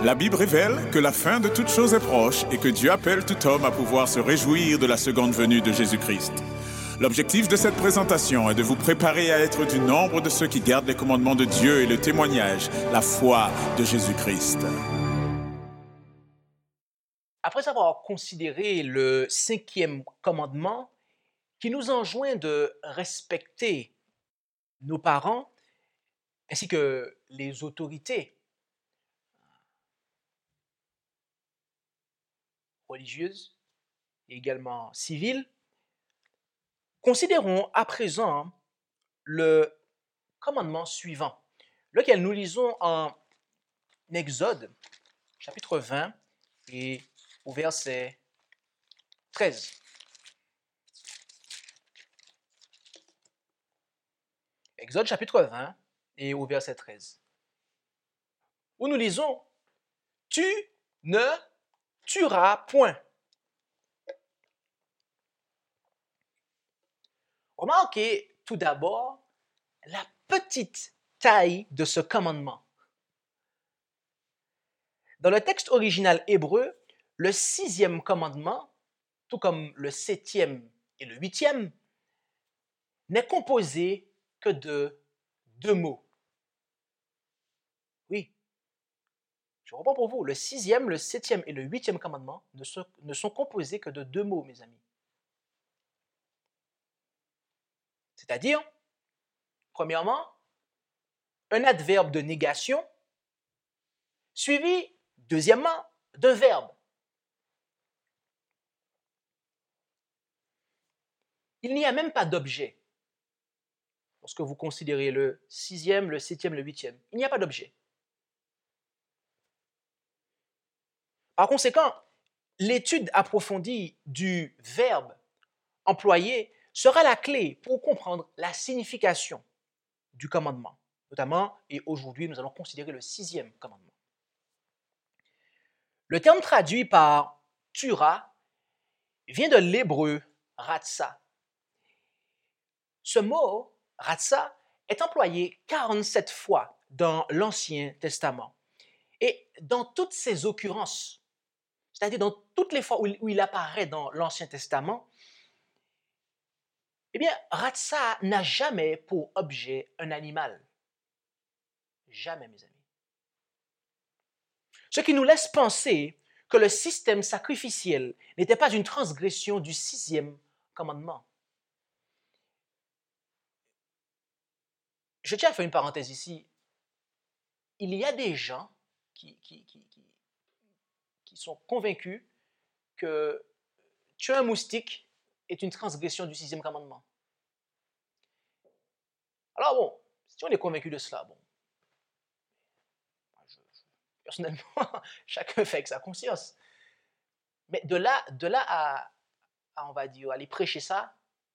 La Bible révèle que la fin de toute chose est proche et que Dieu appelle tout homme à pouvoir se réjouir de la seconde venue de Jésus-Christ. L'objectif de cette présentation est de vous préparer à être du nombre de ceux qui gardent les commandements de Dieu et le témoignage, la foi de Jésus-Christ. Après avoir considéré le 5e commandement qui nous enjoint de respecter nos parents ainsi que les autorités religieuses et également civiles, considérons à présent le commandement suivant, lequel nous lisons en Exode, chapitre 20 et au verset 13. Exode chapitre 20 et au verset 13. Où nous lisons « Tu ne tueras point ». Remarquez tout d'abord la petite taille de ce commandement. Dans le texte original hébreu, le 6e commandement, tout comme le 7e et le 8e, n'est composé que de 2 mots. Oui, je reprends pour vous, le 6e, le 7e et le 8e commandement ne sont composés que de 2 mots, mes amis. C'est-à-dire, premièrement, un adverbe de négation, suivi, deuxièmement, d'un verbe. Il n'y a même pas d'objet. Lorsque vous considérez le 6e, le 7e, le 8e, il n'y a pas d'objet. Par conséquent, l'étude approfondie du verbe employé sera la clé pour comprendre la signification du commandement, notamment, et aujourd'hui, nous allons considérer le 6e commandement. Le terme traduit par tuera vient de l'hébreu ratsa. Ce mot, ratsa, est employé 47 fois dans l'Ancien Testament. Et dans toutes ces occurrences, c'est-à-dire dans toutes les fois où il apparaît dans l'Ancien Testament, eh bien, ratsa n'a jamais pour objet un animal. Jamais, mes amis. Ce qui nous laisse penser que le système sacrificiel n'était pas une transgression du 6e commandement. Je tiens à faire une parenthèse ici. Il y a des gens qui sont convaincus que tuer un moustique est une transgression du 6e commandement. Alors bon, si on est convaincu de cela, bon, personnellement, chacun fait avec sa conscience. Mais de là à on va dire, aller prêcher ça,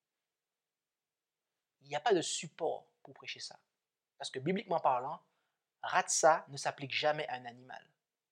il n'y a pas de support pour prêcher ça. Parce que bibliquement parlant, ratsa ne s'applique jamais à un animal.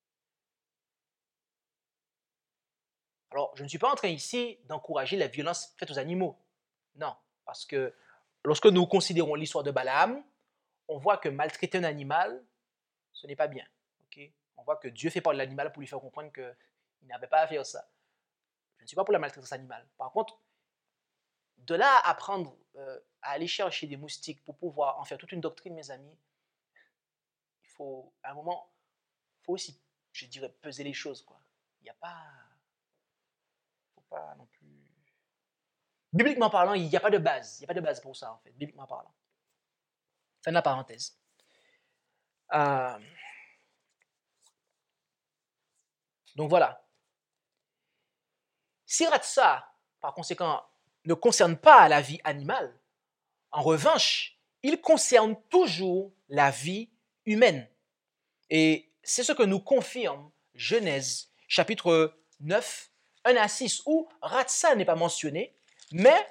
Alors, je ne suis pas en train ici d'encourager la violence faite aux animaux. Non, parce que lorsque nous considérons l'histoire de Balaam, on voit que maltraiter un animal, ce n'est pas bien. Okay? On voit que Dieu fait parler de l'animal pour lui faire comprendre qu'il n'avait pas à faire ça. Je ne suis pas pour la maltraitance animale. Par contre, de là à apprendre à aller chercher des moustiques pour pouvoir en faire toute une doctrine, mes amis, il faut, à un moment, il faut aussi, je dirais, peser les choses, quoi. Il n'y a pas... faut pas non plus... Bibliquement parlant, il n'y a pas de base. Il n'y a pas de base pour ça, en fait, bibliquement parlant. Fin de la parenthèse. Donc voilà. Si ratsa, par conséquent, ne concerne pas la vie animale, en revanche, il concerne toujours la vie humaine. Et c'est ce que nous confirme Genèse, chapitre 9, 1 à 6, où ratsa n'est pas mentionné, mais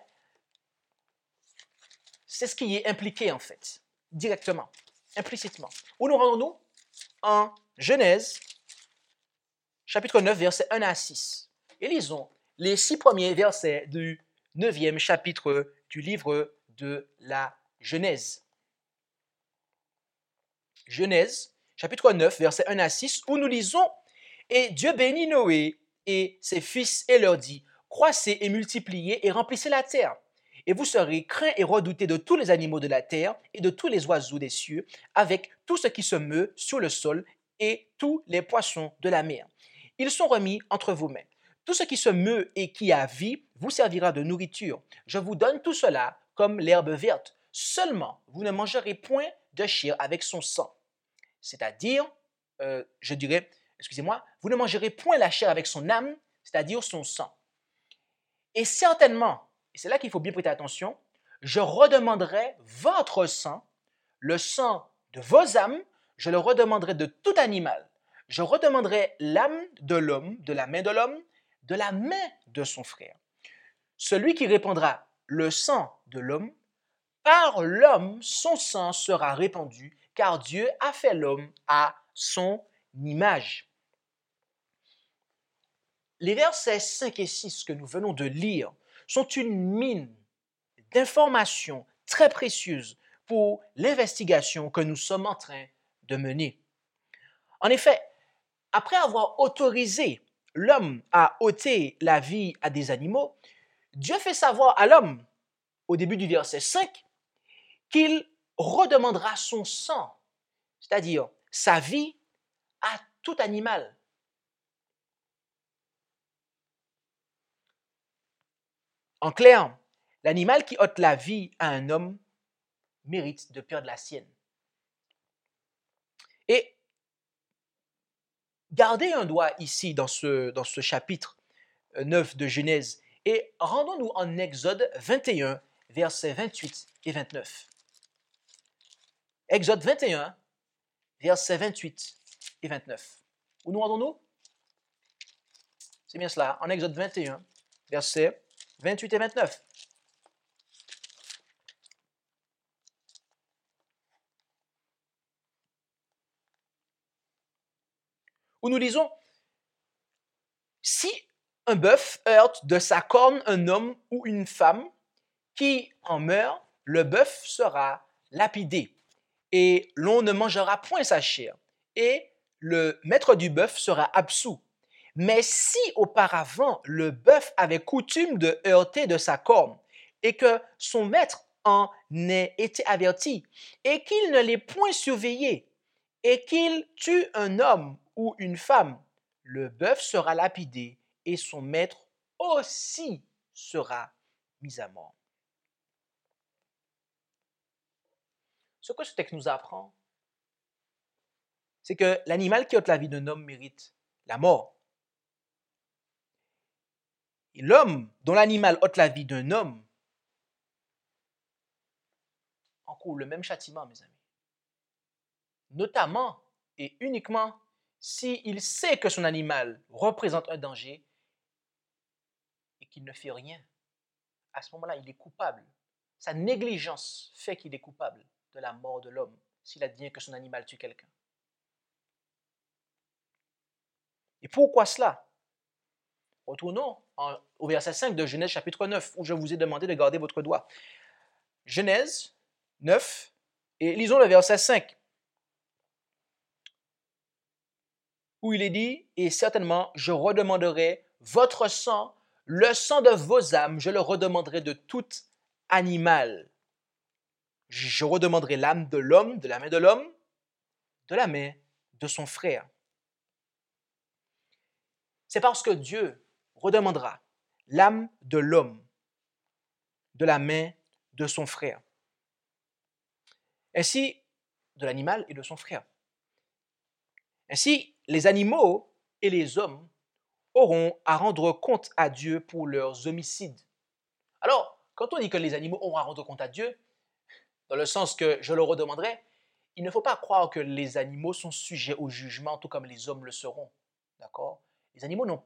c'est ce qui est impliqué en fait, directement, implicitement. Où nous rendons-nous? En Genèse, chapitre 9, versets 1 à 6. Et lisons les 6 premiers versets du 9e chapitre du livre de la Genèse. Genèse, chapitre 9, versets 1 à 6, où nous lisons « Et Dieu bénit Noé et ses fils et leur dit, croissez et multipliez et remplissez la terre. Et vous serez craints et redoutés de tous les animaux de la terre et de tous les oiseaux des cieux, avec tout ce qui se meut sur le sol et tous les poissons de la mer. Ils sont remis entre vos mains. Tout ce qui se meut et qui a vie vous servira de nourriture. Je vous donne tout cela comme l'herbe verte. Seulement, vous ne mangerez point de chair avec son sang. C'est-à-dire, je dirais, excusez-moi, vous ne mangerez point la chair avec son âme, c'est-à-dire son sang. Et certainement, et c'est là qu'il faut bien prêter attention, je redemanderai votre sang, le sang de vos âmes, je le redemanderai de tout animal. Je redemanderai l'âme de l'homme, de la main de l'homme, de la main de son frère. Celui qui répandra le sang de l'homme, par l'homme, son sang sera répandu, car Dieu a fait l'homme à son image. Les versets 5 et 6 que nous venons de lire sont une mine d'informations très précieuses pour l'investigation que nous sommes en train de mener. En effet, après avoir autorisé l'homme à ôter la vie à des animaux, Dieu fait savoir à l'homme, au début du verset 5, qu'il redemandera son sang, c'est-à-dire sa vie, à tout animal. En clair, l'animal qui ôte la vie à un homme mérite de perdre la sienne. Et gardez un doigt ici dans ce chapitre 9 de Genèse et rendons-nous en Exode 21, versets 28 et 29. Exode 21, versets 28 et 29. Où nous rendons-nous? C'est bien cela, en Exode 21, versets 28 et 29. Où nous lisons, si un bœuf heurte de sa corne un homme ou une femme qui en meurt, le bœuf sera lapidé et l'on ne mangera point sa chair et le maître du bœuf sera absous. Mais si auparavant le bœuf avait coutume de heurter de sa corne et que son maître en ait été averti et qu'il ne l'ait point surveillé et qu'il tue un homme ou une femme, le bœuf sera lapidé et son maître aussi sera mis à mort. Ce que ce texte nous apprend, c'est que l'animal qui ôte la vie d'un homme mérite la mort. Et l'homme dont l'animal ôte la vie d'un homme encourt le même châtiment, mes amis. Notamment et uniquement s'il sait que son animal représente un danger et qu'il ne fait rien. À ce moment-là, il est coupable. Sa négligence fait qu'il est coupable de la mort de l'homme s'il advient que son animal tue quelqu'un. Et pourquoi cela? Retournons au verset 5 de Genèse chapitre 9, où je vous ai demandé de garder votre doigt. Genèse 9, et lisons le verset 5, où il est dit, « Et certainement, je redemanderai votre sang, le sang de vos âmes, je le redemanderai de tout animal. Je redemanderai l'âme de l'homme, de la main de l'homme, de la main de son frère. » C'est parce que Dieu redemandera l'âme de l'homme, de la main de son frère. Ainsi, de l'animal et de son frère. Ainsi, les animaux et les hommes auront à rendre compte à Dieu pour leurs homicides. Alors, quand on dit que les animaux auront à rendre compte à Dieu, dans le sens que je le redemanderai, il ne faut pas croire que les animaux sont sujets au jugement, tout comme les hommes le seront. D'accord? Les animaux ne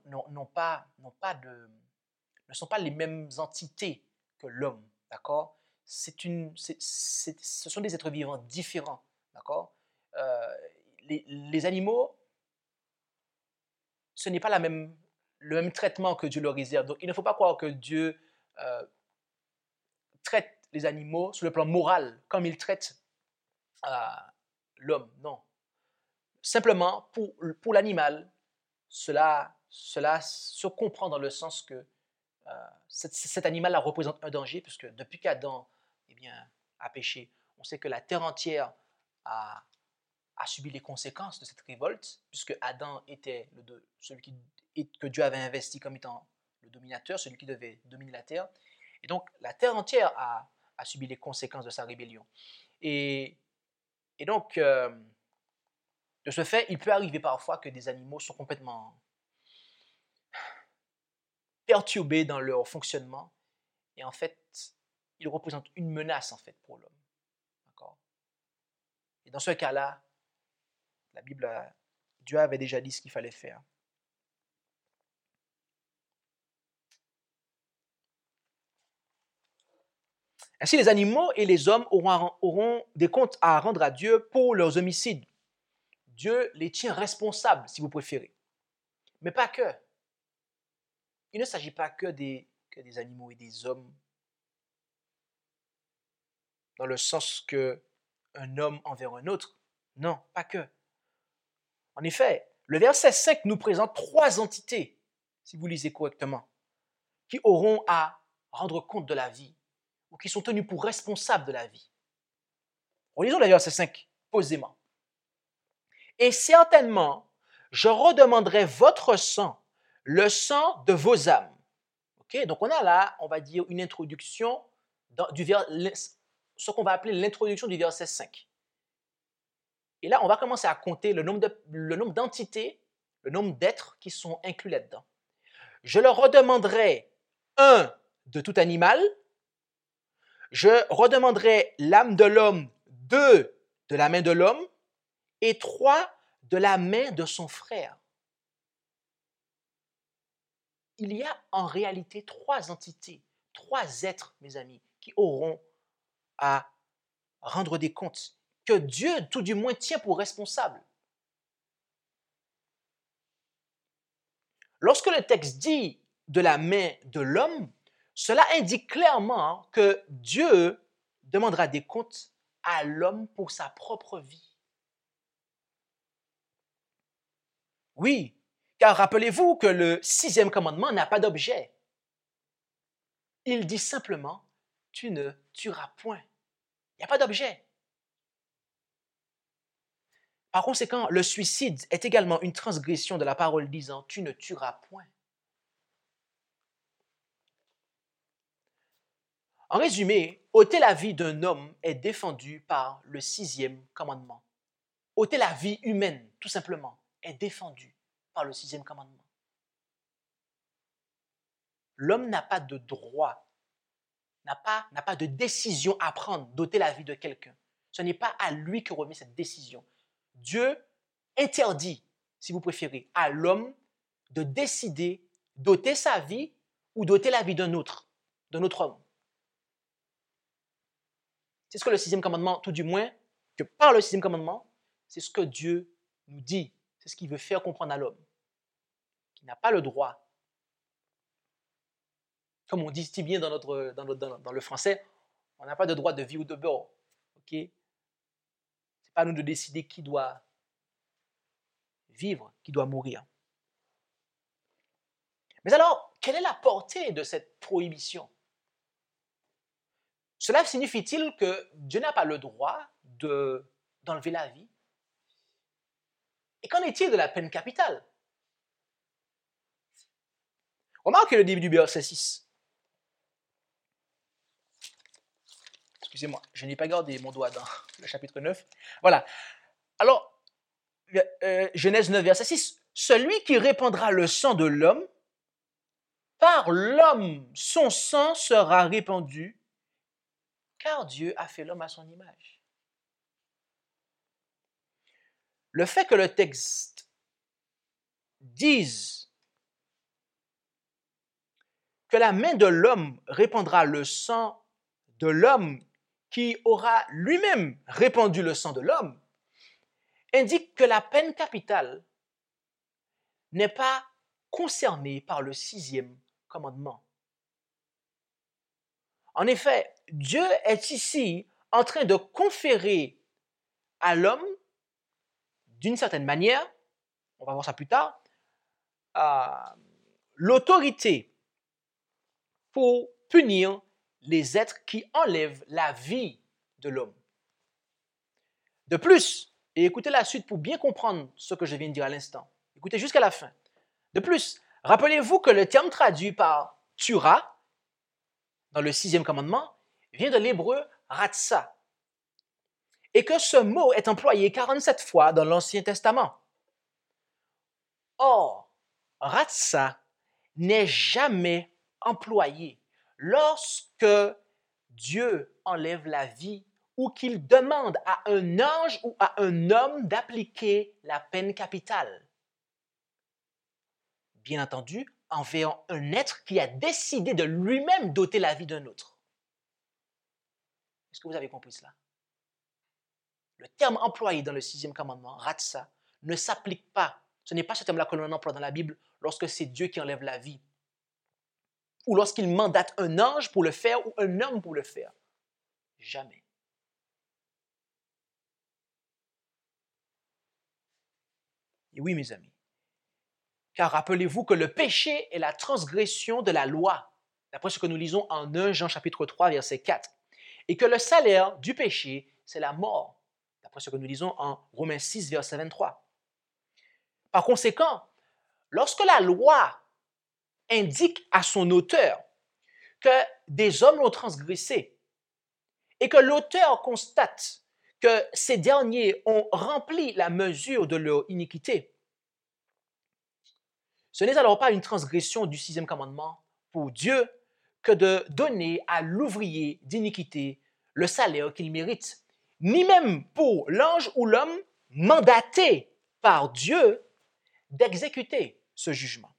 sont pas les mêmes entités que l'homme. D'accord? Ce sont des êtres vivants différents. D'accord? Les animaux, ce n'est pas le même traitement que Dieu leur réserve. Donc, il ne faut pas croire que Dieu traite les animaux sur le plan moral comme il traite l'homme. Non. simplement, pour l'animal, cela se comprend dans le sens que cet animal-là représente un danger, puisque depuis qu'Adam a péché, on sait que la terre entière a subi les conséquences de cette révolte, puisque Adam était celui que Dieu avait investi comme étant le dominateur, celui qui devait dominer la terre. Et donc, la terre entière a subi les conséquences de sa rébellion. Et donc, de ce fait, il peut arriver parfois que des animaux sont complètement perturbés dans leur fonctionnement. Et en fait, ils représentent une menace en fait, pour l'homme. D'accord? Et dans ce cas-là, la Bible, Dieu avait déjà dit ce qu'il fallait faire. Ainsi, les animaux et les hommes auront des comptes à rendre à Dieu pour leurs homicides. Dieu les tient responsables, si vous préférez. Mais pas que. Il ne s'agit pas que des animaux et des hommes, dans le sens qu'un homme envers un autre. Non, pas que. En effet, le verset 5 nous présente 3 entités, si vous lisez correctement, qui auront à rendre compte de la vie, ou qui sont tenus pour responsables de la vie. Relisons le verset 5 posément. Et certainement, je redemanderai votre sang, le sang de vos âmes. Okay? Donc on a là, on va dire, une introduction, ce qu'on va appeler l'introduction du verset 5. Et là, on va commencer à compter le nombre d'entités, le nombre d'êtres qui sont inclus là-dedans. Je leur redemanderai 1 de tout animal, je redemanderai l'âme de l'homme, 2 de la main de l'homme, et 3 de la main de son frère. Il y a en réalité 3 entités, 3 êtres, mes amis, qui auront à rendre des comptes, que Dieu, tout du moins, tient pour responsable. Lorsque le texte dit de la main de l'homme, cela indique clairement que Dieu demandera des comptes à l'homme pour sa propre vie. Oui, car rappelez-vous que le 6e commandement n'a pas d'objet. Il dit simplement, tu ne tueras point. Il n'y a pas d'objet. Par conséquent, le suicide est également une transgression de la parole disant, tu ne tueras point. En résumé, ôter la vie d'un homme est défendu par le 6e commandement. Ôter la vie humaine, tout simplement, est défendu par le 6e commandement. L'homme n'a pas de droit, n'a pas de décision à prendre d'ôter la vie de quelqu'un. Ce n'est pas à lui que remet cette décision. Dieu interdit, si vous préférez, à l'homme de décider d'ôter sa vie ou d'ôter la vie d'un autre homme. C'est ce que le 6e commandement, tout du moins, que par le 6e commandement, c'est ce que Dieu nous dit. C'est ce qu'il veut faire comprendre à l'homme. Qui n'a pas le droit, comme on dit si bien dans le français, on n'a pas de droit de vie ou de mort. Okay? Ce n'est pas à nous de décider qui doit vivre, qui doit mourir. Mais alors, quelle est la portée de cette prohibition? Cela signifie-t-il que Dieu n'a pas le droit d'enlever la vie? Et qu'en est-il de la peine capitale? Remarquez le début du verset 6. Excusez-moi, je n'ai pas gardé mon doigt dans le chapitre 9. Voilà. Alors, Genèse 9, verset 6. Celui qui répandra le sang de l'homme, par l'homme, son sang sera répandu, car Dieu a fait l'homme à son image. Le fait que le texte dise que la main de l'homme répandra le sang de l'homme qui aura lui-même répandu le sang de l'homme, indique que la peine capitale n'est pas concernée par le 6e commandement. En effet, Dieu est ici en train de conférer à l'homme d'une certaine manière, on va voir ça plus tard, l'autorité pour punir les êtres qui enlèvent la vie de l'homme. De plus, et écoutez la suite pour bien comprendre ce que je viens de dire à l'instant, écoutez jusqu'à la fin. De plus, rappelez-vous que le terme traduit par tuera dans le 6e commandement vient de l'hébreu ratsa et que ce mot est employé 47 fois dans l'Ancien Testament. Or, ratsa n'est jamais employé lorsque Dieu enlève la vie ou qu'il demande à un ange ou à un homme d'appliquer la peine capitale. Bien entendu, envers un être qui a décidé de lui-même d'ôter la vie d'un autre. Est-ce que vous avez compris cela? Le terme employé dans le 6e commandement, ratsa, ne s'applique pas. Ce n'est pas ce terme-là que l'on emploie dans la Bible lorsque c'est Dieu qui enlève la vie. Ou lorsqu'il mandate un ange pour le faire ou un homme pour le faire. Jamais. Et oui, mes amis. Car rappelez-vous que le péché est la transgression de la loi, d'après ce que nous lisons en 1 Jean chapitre 3, verset 4. Et que le salaire du péché, c'est la mort, d'après ce que nous lisons en Romains 6, verset 23. Par conséquent, lorsque la loi indique à son auteur que des hommes l'ont transgressé et que l'auteur constate que ces derniers ont rempli la mesure de leur iniquité, ce n'est alors pas une transgression du 6e commandement pour Dieu que de donner à l'ouvrier d'iniquité le salaire qu'il mérite, ni même pour l'ange ou l'homme mandaté par Dieu d'exécuter ce jugement.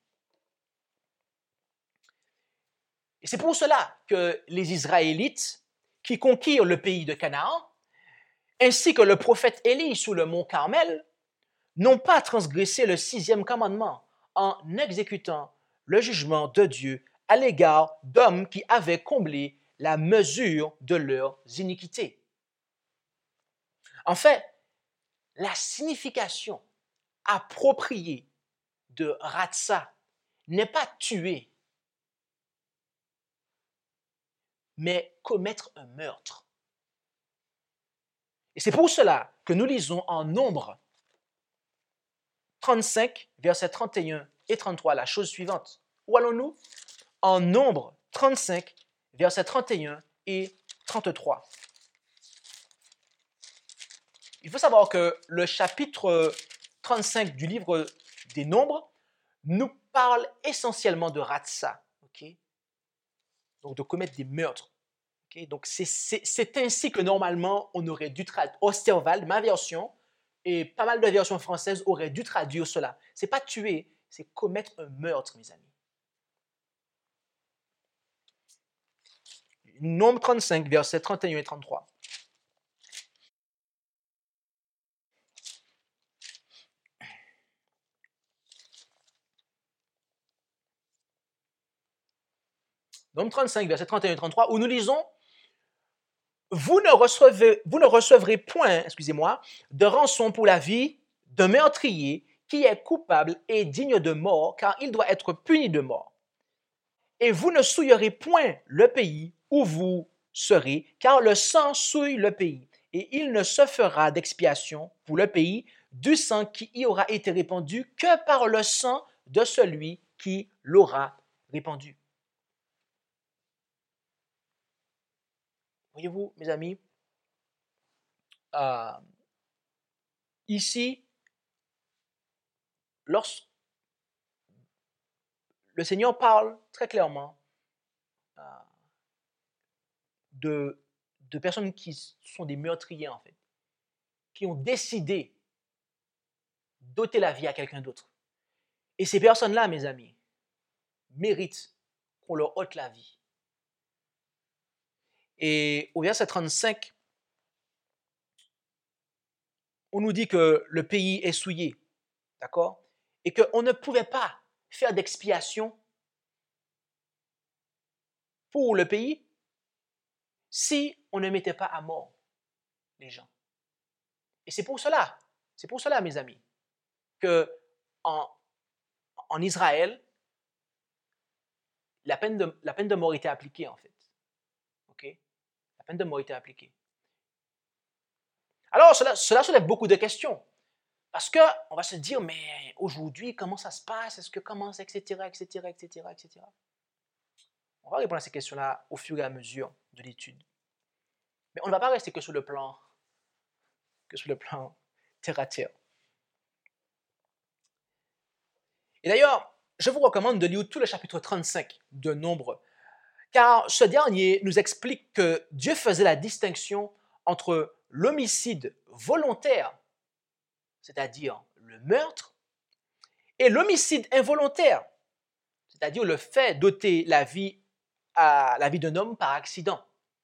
Et c'est pour cela que les Israélites qui conquirent le pays de Canaan, ainsi que le prophète Élie sous le mont Carmel, n'ont pas transgressé le 6e commandement en exécutant le jugement de Dieu à l'égard d'hommes qui avaient comblé la mesure de leurs iniquités. En fait, la signification appropriée de ratsa n'est pas tuer, mais commettre un meurtre. Et c'est pour cela que nous lisons en Nombre 35, versets 31 et 33, la chose suivante. Où allons-nous? En Nombre 35, versets 31 et 33. Il faut savoir que le chapitre 35 du livre des Nombres nous parle essentiellement de ratsa, okay? Donc de commettre des meurtres. Okay? Donc c'est ainsi que normalement on aurait dû traduire. Osterwald, ma version, et pas mal de versions françaises auraient dû traduire cela. Ce n'est pas tuer, c'est commettre un meurtre, mes amis. Nombre 35, versets 31 et 33. Nombre 35, versets 31 et 33, où nous lisons « Vous ne recevrez point, de rançon pour la vie d'un meurtrier qui est coupable et digne de mort, car il doit être puni de mort. Et vous ne souillerez point le pays où vous serez, car le sang souille le pays, et il ne se fera d'expiation pour le pays du sang qui y aura été répandu que par le sang de celui qui l'aura répandu. » Voyez-vous, mes amis, ici, lorsque le Seigneur parle très clairement de personnes qui sont des meurtriers, en fait, qui ont décidé d'ôter la vie à quelqu'un d'autre. Et ces personnes-là, mes amis, méritent qu'on leur ôte la vie. Et au verset 35, on nous dit que le pays est souillé, d'accord? Et qu'on ne pouvait pas faire d'expiation pour le pays si on ne mettait pas à mort les gens. Et c'est pour cela C'est pour cela, mes amis, que en Israël, la peine de mort était appliquée, en fait. OK? La peine de mort était appliquée. Alors, cela soulève beaucoup de questions. Parce qu'on va se dire, mais aujourd'hui, comment ça se passe? Est-ce que commence, etc., etc., etc., etc. On va répondre à ces questions-là au fur et à mesure de l'étude. Mais on ne va pas rester que sur le plan terre à terre. Et d'ailleurs, je vous recommande de lire tout le chapitre 35 de Nombre, car ce dernier nous explique que Dieu faisait la distinction entre l'homicide volontaire, c'est-à-dire le meurtre, et l'homicide involontaire, c'est-à-dire le fait d'ôter la vie d'un homme par accident.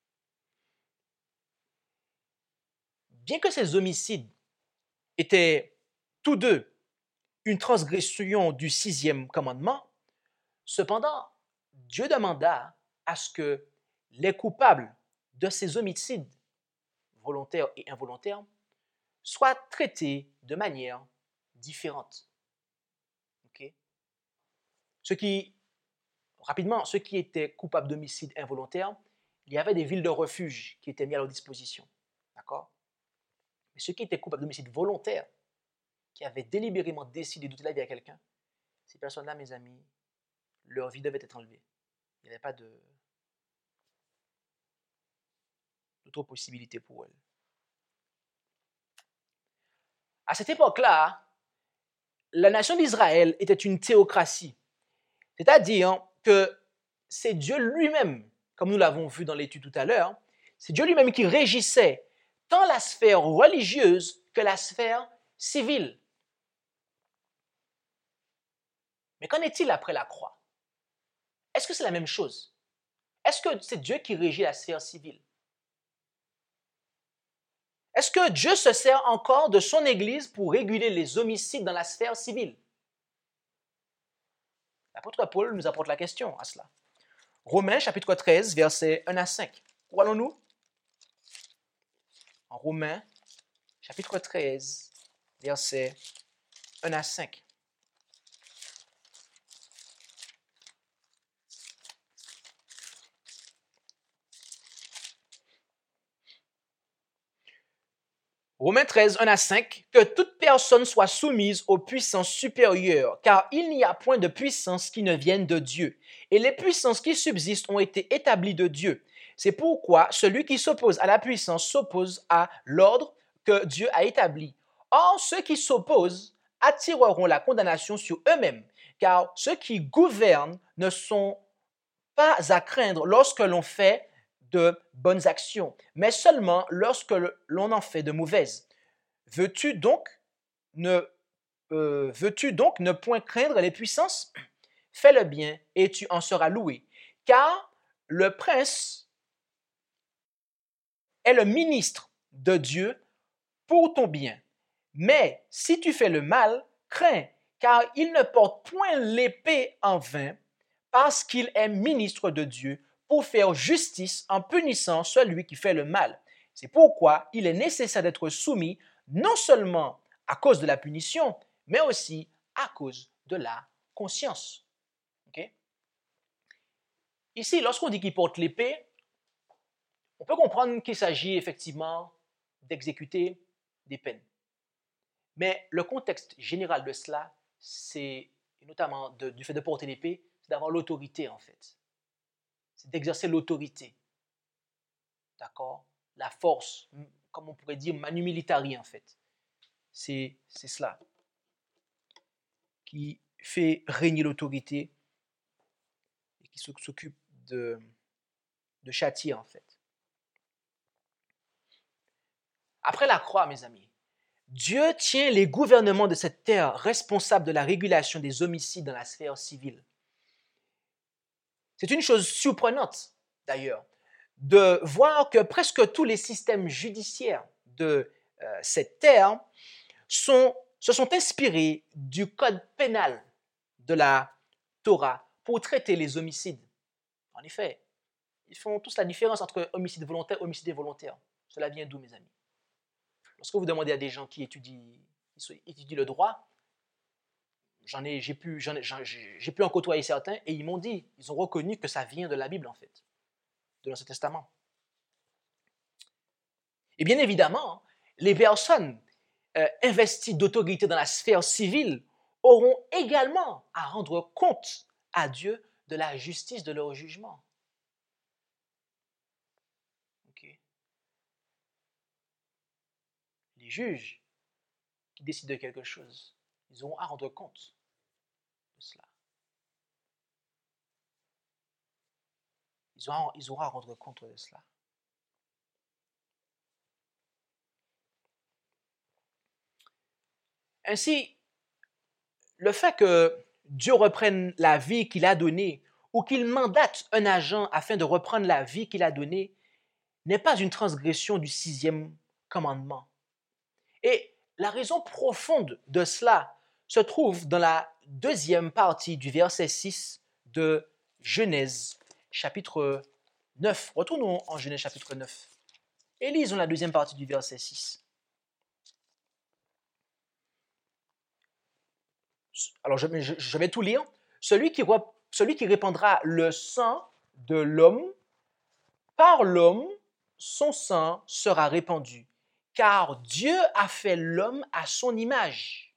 Bien que ces homicides étaient tous deux une transgression du 6e commandement, cependant, Dieu demanda à ce que les coupables de ces homicides volontaires et involontaires soient traités de manière différente. Okay? Ceux qui étaient coupables d'homicide involontaire, il y avait des villes de refuge qui étaient mises à leur disposition. D'accord? Mais ceux qui étaient coupables d'homicide volontaire, qui avaient délibérément décidé d'ôter la vie à quelqu'un, ces personnes-là, mes amis, leur vie devait être enlevée. Il n'y avait pas d'autre possibilité pour elles. À cette époque-là, la nation d'Israël était une théocratie. C'est-à-dire que c'est Dieu lui-même, comme nous l'avons vu dans l'étude tout à l'heure, c'est Dieu lui-même qui régissait tant la sphère religieuse que la sphère civile. Mais qu'en est-il après la croix? Est-ce que c'est la même chose? Est-ce que c'est Dieu qui régit la sphère civile? Est-ce que Dieu se sert encore de son Église pour réguler les homicides dans la sphère civile? L'apôtre Paul nous apporte la question à cela. Romains chapitre 13, versets 1 à 5. Où allons-nous? En Romains chapitre 13, versets 1 à 5. Romains 13, 1 à 5, que toute personne soit soumise aux puissances supérieures, car il n'y a point de puissance qui ne vienne de Dieu, et les puissances qui subsistent ont été établies de Dieu. C'est pourquoi celui qui s'oppose à la puissance s'oppose à l'ordre que Dieu a établi. Or, ceux qui s'opposent attireront la condamnation sur eux-mêmes, car ceux qui gouvernent ne sont pas à craindre lorsque l'on fait de bonnes actions, mais seulement lorsque l'on en fait de mauvaises. Veux-tu donc ne point craindre les puissances? Fais le bien et tu en seras loué, car le prince est le ministre de Dieu pour ton bien. Mais si tu fais le mal, crains, car il ne porte point l'épée en vain, parce qu'il est ministre de Dieu pour faire justice en punissant celui qui fait le mal. C'est pourquoi il est nécessaire d'être soumis non seulement à cause de la punition, mais aussi à cause de la conscience. Okay? Ici, lorsqu'on dit qu'il porte l'épée, on peut comprendre qu'il s'agit effectivement d'exécuter des peines. Mais le contexte général de cela, c'est notamment du fait de porter l'épée, c'est d'avoir l'autorité en fait. C'est d'exercer l'autorité. D'accord? La force, comme on pourrait dire, manu militari en fait. C'est cela qui fait régner l'autorité et qui s'occupe de châtier en fait. Après la croix, mes amis, Dieu tient les gouvernements de cette terre responsables de la régulation des homicides dans la sphère civile. C'est une chose surprenante, d'ailleurs, de voir que presque tous les systèmes judiciaires de cette terre se sont inspirés du code pénal de la Torah pour traiter les homicides. En effet, ils font tous la différence entre homicide volontaire et homicide involontaire. Cela vient d'où, mes amis? Lorsque vous demandez à des gens qui étudient étudient le droit, j'ai pu en côtoyer certains et ils m'ont dit, ils ont reconnu que ça vient de la Bible en fait, de l'Ancien Testament. Et bien évidemment, les personnes investies d'autorité dans la sphère civile auront également à rendre compte à Dieu de la justice de leur jugement. Okay. Les juges qui décident de quelque chose, ils auront à rendre compte de cela. Ils auront à rendre compte de cela. Ainsi, le fait que Dieu reprenne la vie qu'il a donnée ou qu'il mandate un agent afin de reprendre la vie qu'il a donnée n'est pas une transgression du 6e commandement. Et la raison profonde de cela se trouve dans la 2e partie du verset 6 de Genèse, chapitre 9. Retournons en Genèse, chapitre 9. Et lisons la 2e partie du verset 6. Alors, je vais tout lire. Celui qui répandra le sang de l'homme, par l'homme, son sang sera répandu, car Dieu a fait l'homme à son image.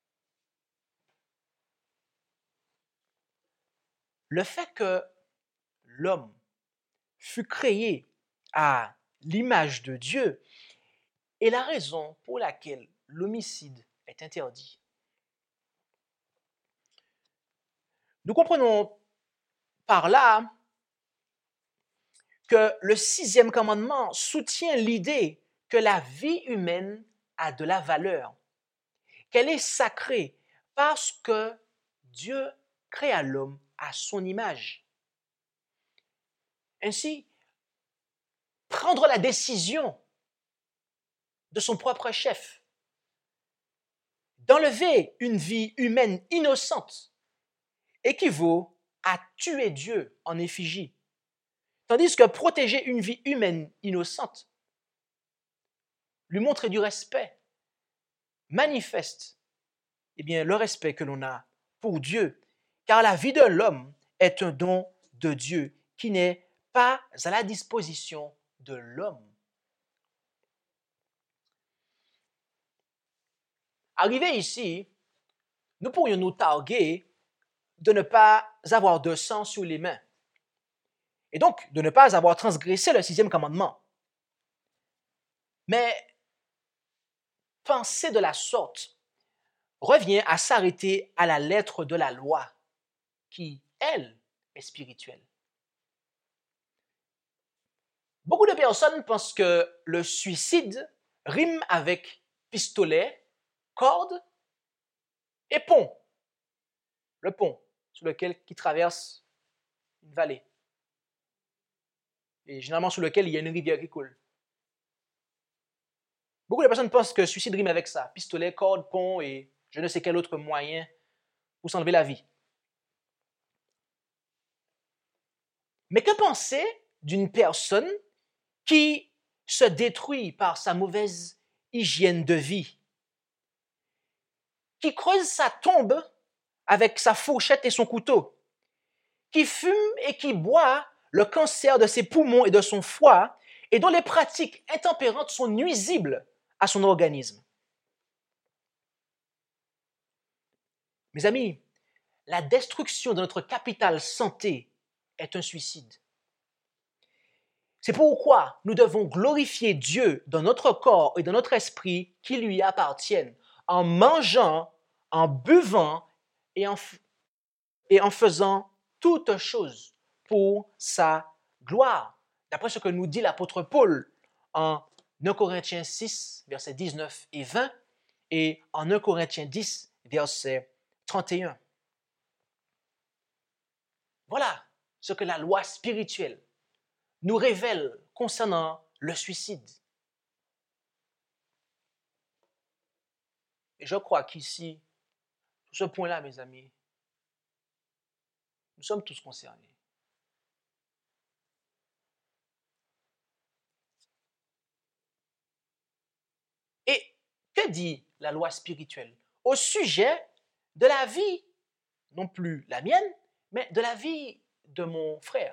Le fait que l'homme fut créé à l'image de Dieu est la raison pour laquelle l'homicide est interdit. Nous comprenons par là que le 6e commandement soutient l'idée que la vie humaine a de la valeur, qu'elle est sacrée parce que Dieu créa l'homme à son image. Ainsi, prendre la décision de son propre chef, d'enlever une vie humaine innocente, équivaut à tuer Dieu en effigie. Tandis que protéger une vie humaine innocente, lui montrer du respect, manifeste le respect que l'on a pour Dieu, car la vie de l'homme est un don de Dieu qui n'est pas à la disposition de l'homme. Arrivé ici, nous pourrions nous targuer de ne pas avoir de sang sur les mains et donc de ne pas avoir transgressé le 6e commandement. Mais penser de la sorte revient à s'arrêter à la lettre de la loi, qui, elle, est spirituelle. Beaucoup de personnes pensent que le suicide rime avec pistolet, corde et pont. Le pont qui traverse une vallée. Et généralement sur lequel il y a une rivière qui coule. Beaucoup de personnes pensent que le suicide rime avec ça. Pistolet, corde, pont et je ne sais quel autre moyen pour s'enlever la vie. Mais que penser d'une personne qui se détruit par sa mauvaise hygiène de vie, qui creuse sa tombe avec sa fourchette et son couteau, qui fume et qui boit le cancer de ses poumons et de son foie, et dont les pratiques intempérantes sont nuisibles à son organisme? Mes amis, la destruction de notre capital santé est un suicide. C'est pourquoi nous devons glorifier Dieu dans notre corps et dans notre esprit qui lui appartiennent, en mangeant, en buvant et en faisant toutes choses pour sa gloire. D'après ce que nous dit l'apôtre Paul en 1 Corinthiens 6, versets 19 et 20, et en 1 Corinthiens 10, verset 31. Voilà ce que la loi spirituelle nous révèle concernant le suicide. Et je crois qu'ici, sur ce point-là, mes amis, nous sommes tous concernés. Et que dit la loi spirituelle au sujet de la vie, non plus la mienne, mais de la vie de mon frère.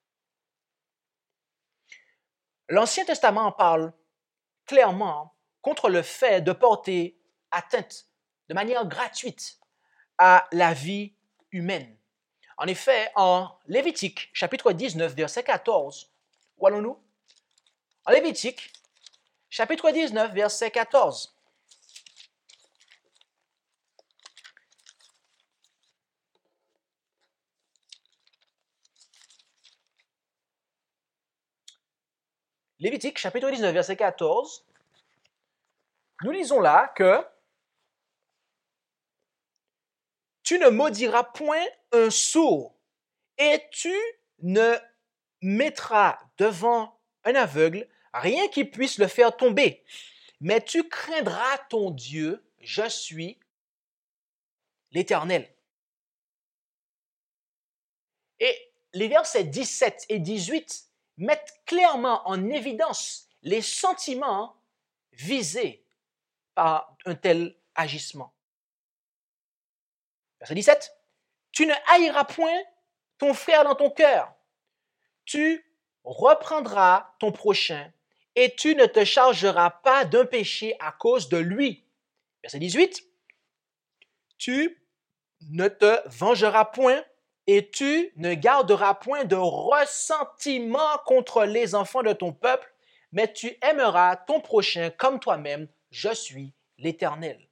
L'Ancien Testament parle clairement contre le fait de porter atteinte de manière gratuite à la vie humaine. En effet, en Lévitique, chapitre 19, verset 14, où allons-nous? En Lévitique, chapitre 19, verset 14. Lévitique, chapitre 19, verset 14, nous lisons là que tu ne maudiras point un sourd et tu ne mettras devant un aveugle rien qui puisse le faire tomber, mais tu craindras ton Dieu, je suis l'Éternel. Et les versets 17 et 18 mettent clairement en évidence les sentiments visés par un tel agissement. Verset 17. Tu ne haïras point ton frère dans ton cœur. Tu reprendras ton prochain et tu ne te chargeras pas d'un péché à cause de lui. Verset 18. Tu ne te vengeras point et tu ne garderas point de ressentiment contre les enfants de ton peuple, mais tu aimeras ton prochain comme toi-même. Je suis l'Éternel.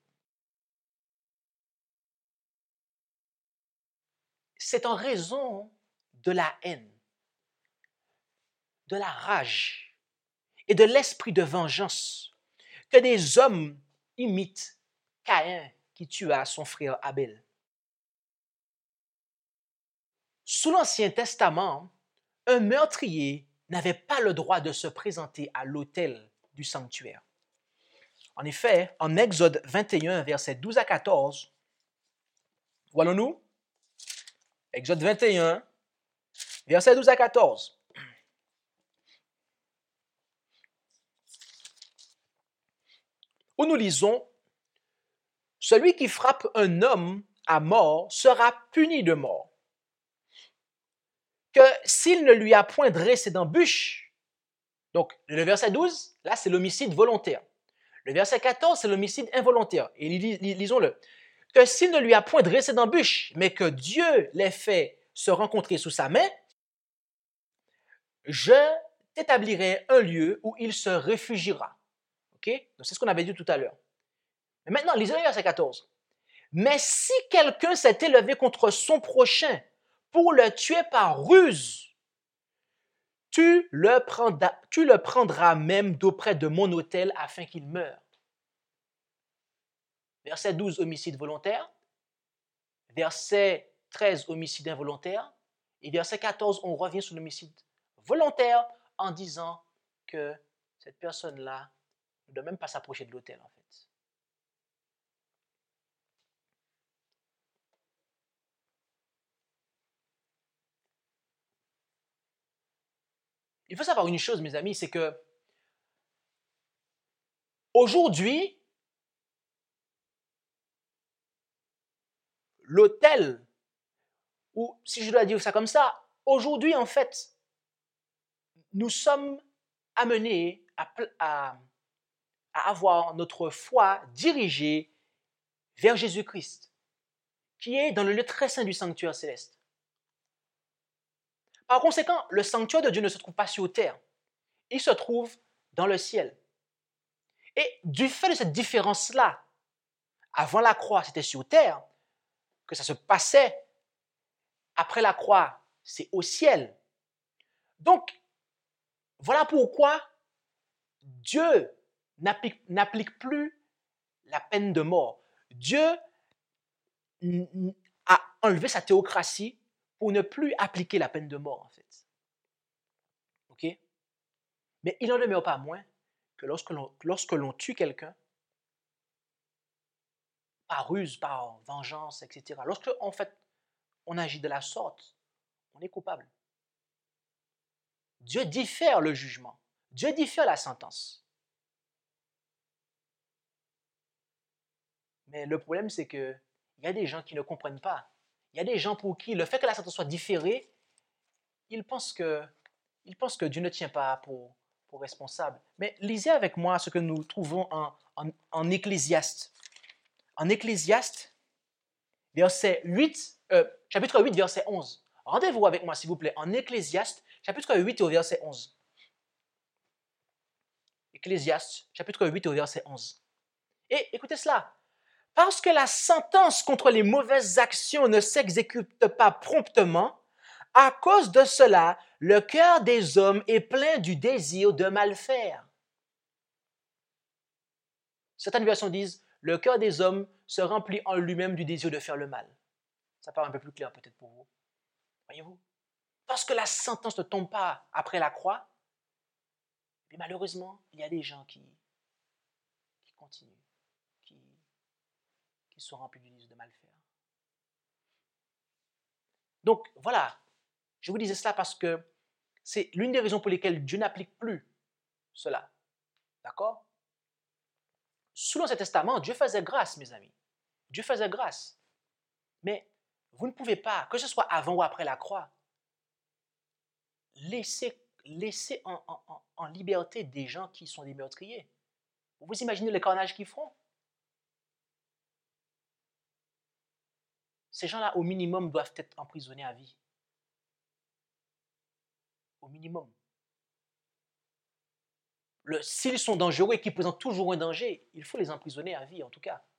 C'est en raison de la haine, de la rage et de l'esprit de vengeance que des hommes imitent Caïn qui tua son frère Abel. Sous l'Ancien Testament, un meurtrier n'avait pas le droit de se présenter à l'autel du sanctuaire. En effet, en Exode 21, versets 12 à 14, où allons-nous? Exode 21, versets 12 à 14. Où nous lisons, « Celui qui frappe un homme à mort sera puni de mort. Que s'il ne lui a point dressé d'embûche, » donc le verset 12, là c'est l'homicide volontaire. Le verset 14, c'est l'homicide involontaire. Et lisons-le. « Que s'il ne lui a point dressé d'embûche, mais que Dieu l'ait fait se rencontrer sous sa main, je t'établirai un lieu où il se réfugiera. » OK? Donc c'est ce qu'on avait dit tout à l'heure. Mais maintenant, lisez le verset 14. « Mais si quelqu'un s'est élevé contre son prochain pour le tuer par ruse, tu le prendras même d'auprès de mon autel afin qu'il meure. » Verset 12, homicide volontaire. Verset 13, homicide involontaire. Et verset 14, on revient sur l'homicide volontaire en disant que cette personne-là ne doit même pas s'approcher de l'autel, en fait. Il faut savoir une chose, mes amis, c'est que aujourd'hui, l'autel, ou si je dois dire ça comme ça, aujourd'hui, en fait, nous sommes amenés à avoir notre foi dirigée vers Jésus-Christ, qui est dans le lieu très saint du sanctuaire céleste. Par conséquent, le sanctuaire de Dieu ne se trouve pas sur terre, il se trouve dans le ciel. Et du fait de cette différence-là, avant la croix, c'était sur terre, que ça se passait, après la croix, c'est au ciel. Donc, voilà pourquoi Dieu n'applique plus la peine de mort. Dieu a enlevé sa théocratie pour ne plus appliquer la peine de mort, en fait. OK? Mais il n'en demeure pas moins que lorsque l'on tue quelqu'un, par ruse, par vengeance, etc., lorsque, en fait, on agit de la sorte, on est coupable. Dieu diffère le jugement. Dieu diffère la sentence. Mais le problème, c'est qu'il y a des gens qui ne comprennent pas. Il y a des gens pour qui le fait que la sentence soit différée, ils pensent que Dieu ne tient pas pour responsable. Mais lisez avec moi ce que nous trouvons en Ecclésiaste. En Ecclésiaste, chapitre 8, verset 11. Rendez-vous avec moi, s'il vous plaît, en Ecclésiaste, chapitre 8 au verset 11. Ecclésiaste, chapitre 8 au verset 11. Et écoutez cela. Parce que la sentence contre les mauvaises actions ne s'exécute pas promptement, à cause de cela, le cœur des hommes est plein du désir de mal faire. Certaines versions disent, le cœur des hommes se remplit en lui-même du désir de faire le mal. Ça paraît un peu plus clair peut-être pour vous. Voyez-vous? Parce que la sentence ne tombe pas après la croix, mais malheureusement, il y a des gens qui continuent, qui sont remplis du désir de mal faire. Donc voilà, je vous disais cela parce que c'est l'une des raisons pour lesquelles Dieu n'applique plus cela. D'accord? Sous l'Ancien Testament, Dieu faisait grâce, mes amis. Dieu faisait grâce. Mais vous ne pouvez pas, que ce soit avant ou après la croix, laisser en liberté des gens qui sont des meurtriers. Vous imaginez le carnage qu'ils feront? Ces gens-là, au minimum, doivent être emprisonnés à vie. Au minimum. S'ils sont dangereux et qu'ils présentent toujours un danger, il faut les emprisonner à vie, en tout cas.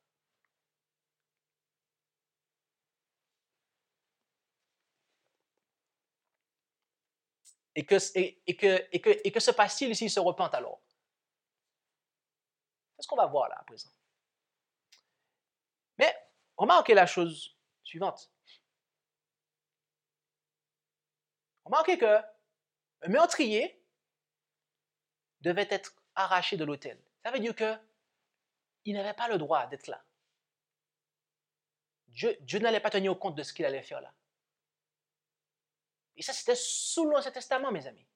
Et que se passe-t-il s'ils se repentent alors? C'est ce qu'on va voir là à présent. Mais remarquez la chose suivante. Remarquez qu'un meurtrier devait être arraché de l'autel. Ça veut dire qu'il n'avait pas le droit d'être là. Dieu n'allait pas tenir compte de ce qu'il allait faire là. Et ça, c'était sous l'Ancien Testament, mes amis.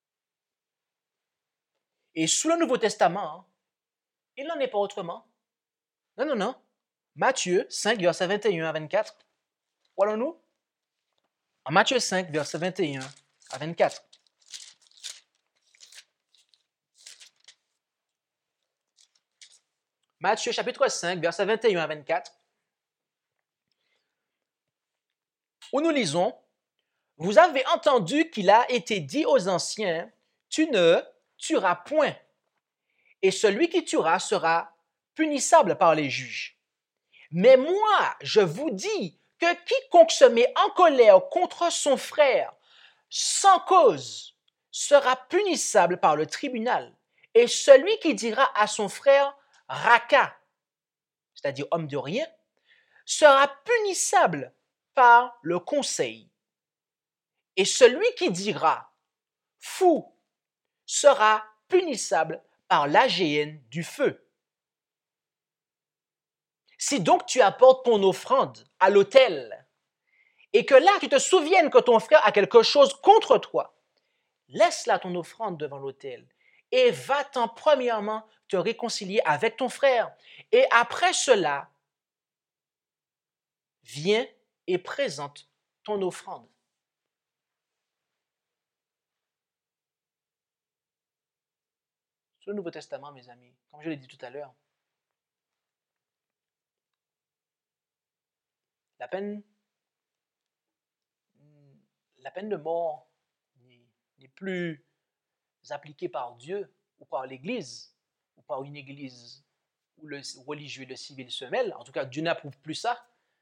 Et sous le Nouveau Testament, il n'en est pas autrement. Non. Matthieu 5, verset 21 à 24. Où allons-nous? En Matthieu 5, verset 21 à 24. Matthieu chapitre 5, verset 21 à 24. Où nous lisons, « Vous avez entendu qu'il a été dit aux anciens, tu ne tueras point, et celui qui tuera sera punissable par les juges. Mais moi, je vous dis que quiconque se met en colère contre son frère sans cause sera punissable par le tribunal. Et celui qui dira à son frère raca, c'est-à-dire homme de rien, sera punissable par le conseil. Et celui qui dira fou sera punissable par la géhenne du feu. Si donc tu apportes ton offrande à l'autel et que là tu te souviennes que ton frère a quelque chose contre toi, laisse là ton offrande devant l'autel et va-t'en premièrement te réconcilier avec ton frère. Et après cela, viens et présente ton offrande. Sur le Nouveau Testament, mes amis, comme je l'ai dit tout à l'heure, la peine de mort n'est plus appliquée par Dieu ou par l'Église ou par une Église où le religieux et le civil se mêlent. En tout cas, Dieu n'approuve plus ça.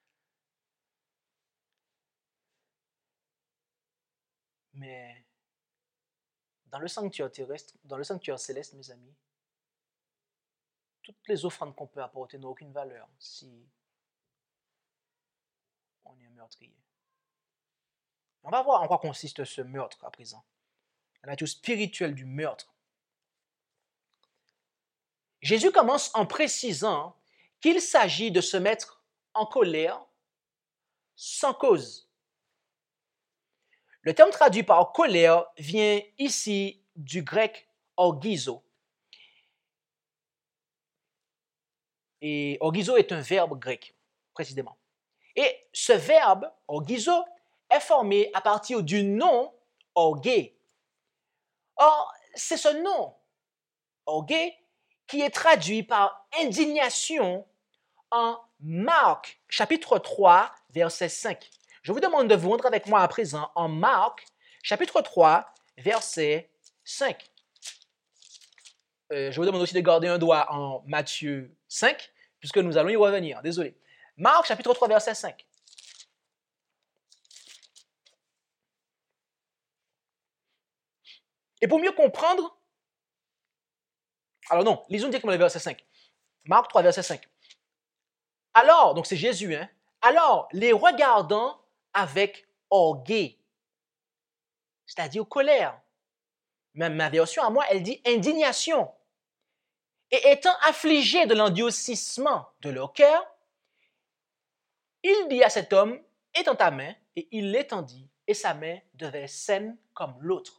Mais dans le sanctuaire terrestre, dans le sanctuaire céleste, mes amis, toutes les offrandes qu'on peut apporter n'ont aucune valeur si on est un meurtrier. On va voir en quoi consiste ce meurtre à présent. La nature spirituelle du meurtre. Jésus commence en précisant qu'il s'agit de se mettre en colère sans cause. Le terme traduit par colère vient ici du grec orgizo. Et orgizo est un verbe grec, précisément. Et ce verbe, orgizo, est formé à partir du nom orgué. Or, c'est ce nom, orgué, qui est traduit par indignation en Marc, chapitre 3, verset 5. Je vous demande de vous rendre avec moi à présent en Marc, chapitre 3, verset 5. Je vous demande aussi de garder un doigt en Matthieu 5, puisque nous allons y revenir. Désolé. Marc, chapitre 3, verset 5. Et pour mieux comprendre, alors non, lisons directement le verset 5. Marc 3, verset 5. Alors, donc c'est Jésus, hein? Alors, les regardant avec orgueil, c'est-à-dire colère. Même ma version à moi, elle dit indignation. Et étant affligés de l'endurcissement de leur cœur, il dit à cet homme, étends ta main, et il l'étendit, et sa main devait saine comme l'autre.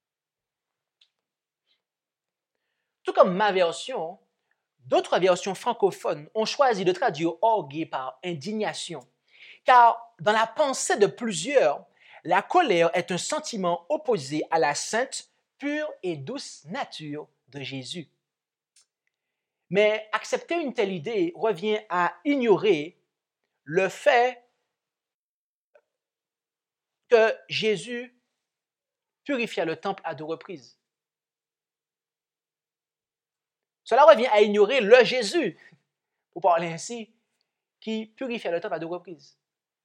Tout comme ma version, d'autres versions francophones ont choisi de traduire orgueil par indignation, car dans la pensée de plusieurs, la colère est un sentiment opposé à la sainte, pure et douce nature de Jésus. Mais accepter une telle idée revient à ignorer le fait que Jésus purifia le temple à 2 reprises. Cela revient à ignorer le Jésus, pour parler ainsi, qui purifia le temple à 2 reprises.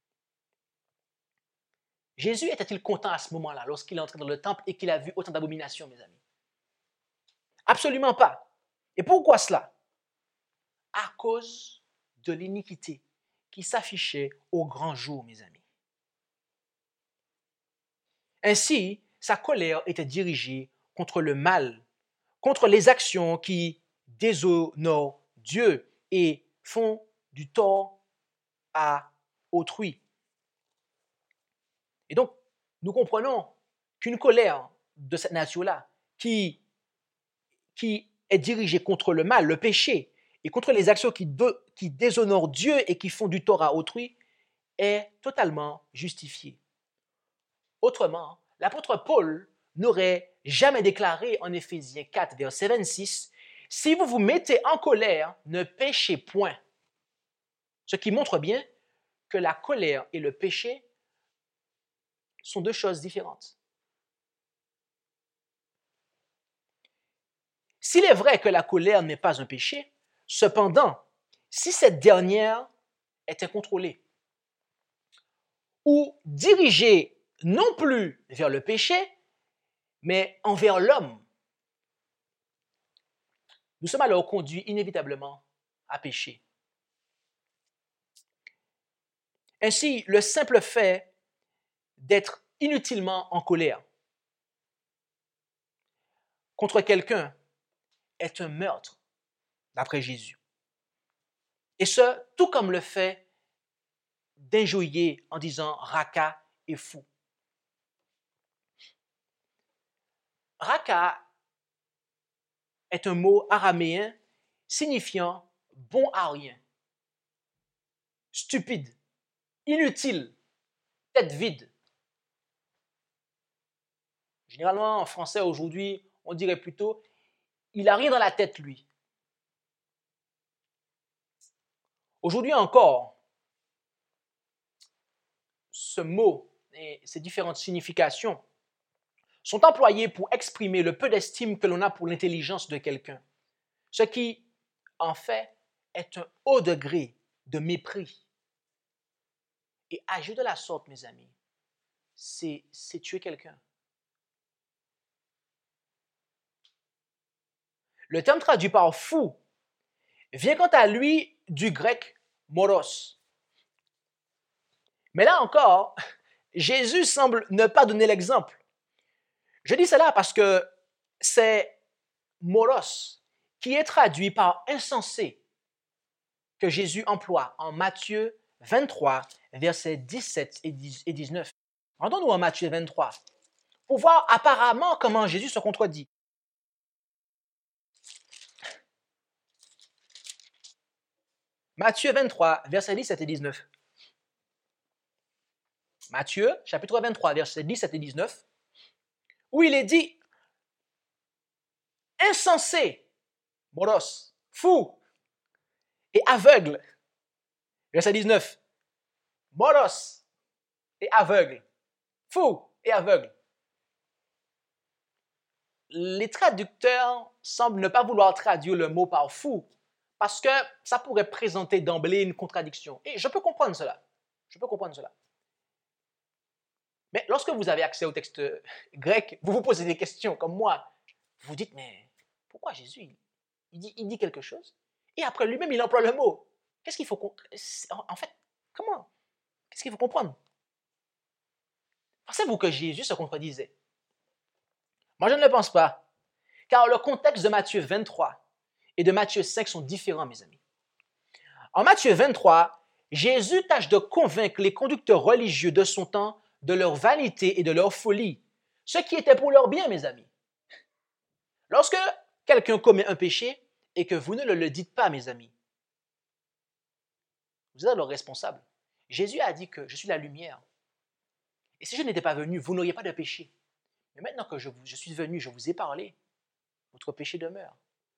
Jésus était-il content à ce moment-là, lorsqu'il est entré dans le temple et qu'il a vu autant d'abominations, mes amis? Absolument pas. Et pourquoi cela? À cause de l'iniquité qui s'affichait au grand jour, mes amis. Ainsi, sa colère était dirigée contre le mal, contre les actions qui déshonorent Dieu et font du tort à autrui. Et donc, nous comprenons qu'une colère de cette nature-là, qui est dirigée contre le mal, le péché, et contre les actions qui déshonorent Dieu et qui font du tort à autrui, est totalement justifiée. Autrement, l'apôtre Paul n'aurait jamais déclaré en Éphésiens 4, verset 26, « Si vous vous mettez en colère, ne péchez point. » Ce qui montre bien que la colère et le péché sont 2 choses différentes. S'il est vrai que la colère n'est pas un péché, cependant, si cette dernière était contrôlée ou dirigée non plus vers le péché, mais envers l'homme, nous sommes alors conduits inévitablement à pécher. Ainsi, le simple fait d'être inutilement en colère contre quelqu'un est un meurtre, d'après Jésus. Et ce, tout comme le fait d'injurier en disant « Raka est fou ». Raka est un mot araméen signifiant bon à rien, stupide, inutile, tête vide. Généralement, en français aujourd'hui, on dirait plutôt « il n'a rien dans la tête, lui ». Aujourd'hui encore, ce mot et ses différentes significations sont employés pour exprimer le peu d'estime que l'on a pour l'intelligence de quelqu'un, ce qui, en fait, est un haut degré de mépris. Et agir de la sorte, mes amis, c'est tuer quelqu'un. Le terme traduit par fou vient quant à lui du grec moros. Mais là encore, Jésus semble ne pas donner l'exemple. Je dis cela parce que c'est moros qui est traduit par insensé que Jésus emploie en Matthieu 23, versets 17 et 19. Rendons-nous en Matthieu 23 pour voir apparemment comment Jésus se contredit. Matthieu 23, versets 17 et 19. Matthieu, chapitre 23, versets 17 et 19, où il est dit « insensé, moros, fou et aveugle ». Verset 19, « moros et aveugle, fou et aveugle ». Les traducteurs semblent ne pas vouloir traduire le mot par fou parce que ça pourrait présenter d'emblée une contradiction. Et je peux comprendre cela. Je peux comprendre cela. Mais lorsque vous avez accès au texte grec, vous vous posez des questions comme moi. Vous vous dites, mais pourquoi Jésus, il dit quelque chose et après lui-même, il emploie le mot. Qu'est-ce qu'il faut... En fait, comment? Qu'est-ce qu'il faut comprendre? Pensez-vous que Jésus se contredisait? Moi, je ne le pense pas. Car le contexte de Matthieu 23 et de Matthieu 5 sont différents, mes amis. En Matthieu 23, Jésus tâche de convaincre les conducteurs religieux de son temps de leur vanité et de leur folie, ce qui était pour leur bien, mes amis. Lorsque quelqu'un commet un péché et que vous ne le dites pas, mes amis, vous êtes alors responsable. Jésus a dit que je suis la lumière. Et si je n'étais pas venu, vous n'auriez pas de péché. Mais maintenant que je suis venu, je vous ai parlé, votre péché demeure.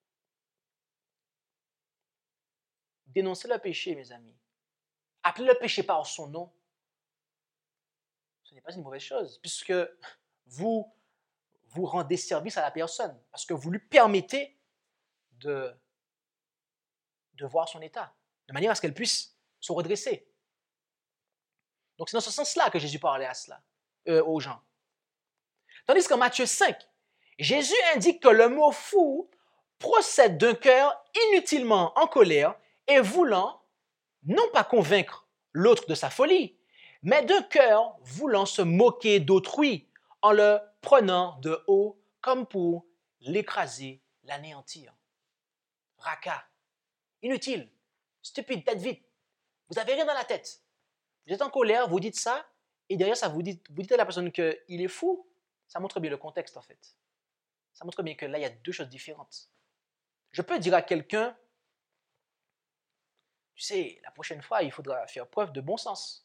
Dénoncez le péché, mes amis. Appelez le péché par son nom. Ce n'est pas une mauvaise chose, puisque vous rendez service à la personne, parce que vous lui permettez de voir son état, de manière à ce qu'elle puisse se redresser. Donc c'est dans ce sens-là que Jésus parlait à cela, aux gens. Tandis qu'en Matthieu 5, Jésus indique que le mot fou procède d'un cœur inutilement en colère et voulant non pas convaincre l'autre de sa folie, mais d'un cœur voulant se moquer d'autrui en le prenant de haut comme pour l'écraser, l'anéantir. Raca, inutile, stupide, tête vide. Vous n'avez rien dans la tête. Vous êtes en colère, vous dites ça, et derrière ça, vous dites à la personne qu'il est fou. Ça montre bien le contexte, en fait. Ça montre bien que là, il y a deux choses différentes. Je peux dire à quelqu'un, tu sais, la prochaine fois, il faudra faire preuve de bon sens.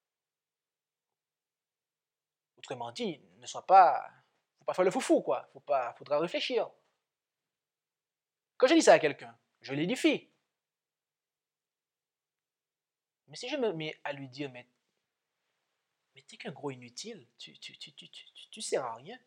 Autrement dit, ne sois pas, faut pas faire le foufou, quoi. Faudra réfléchir. Quand je dis ça à quelqu'un, je l'édifie. Mais si je me mets à lui dire, mais t'es qu'un gros inutile, tu sers à rien.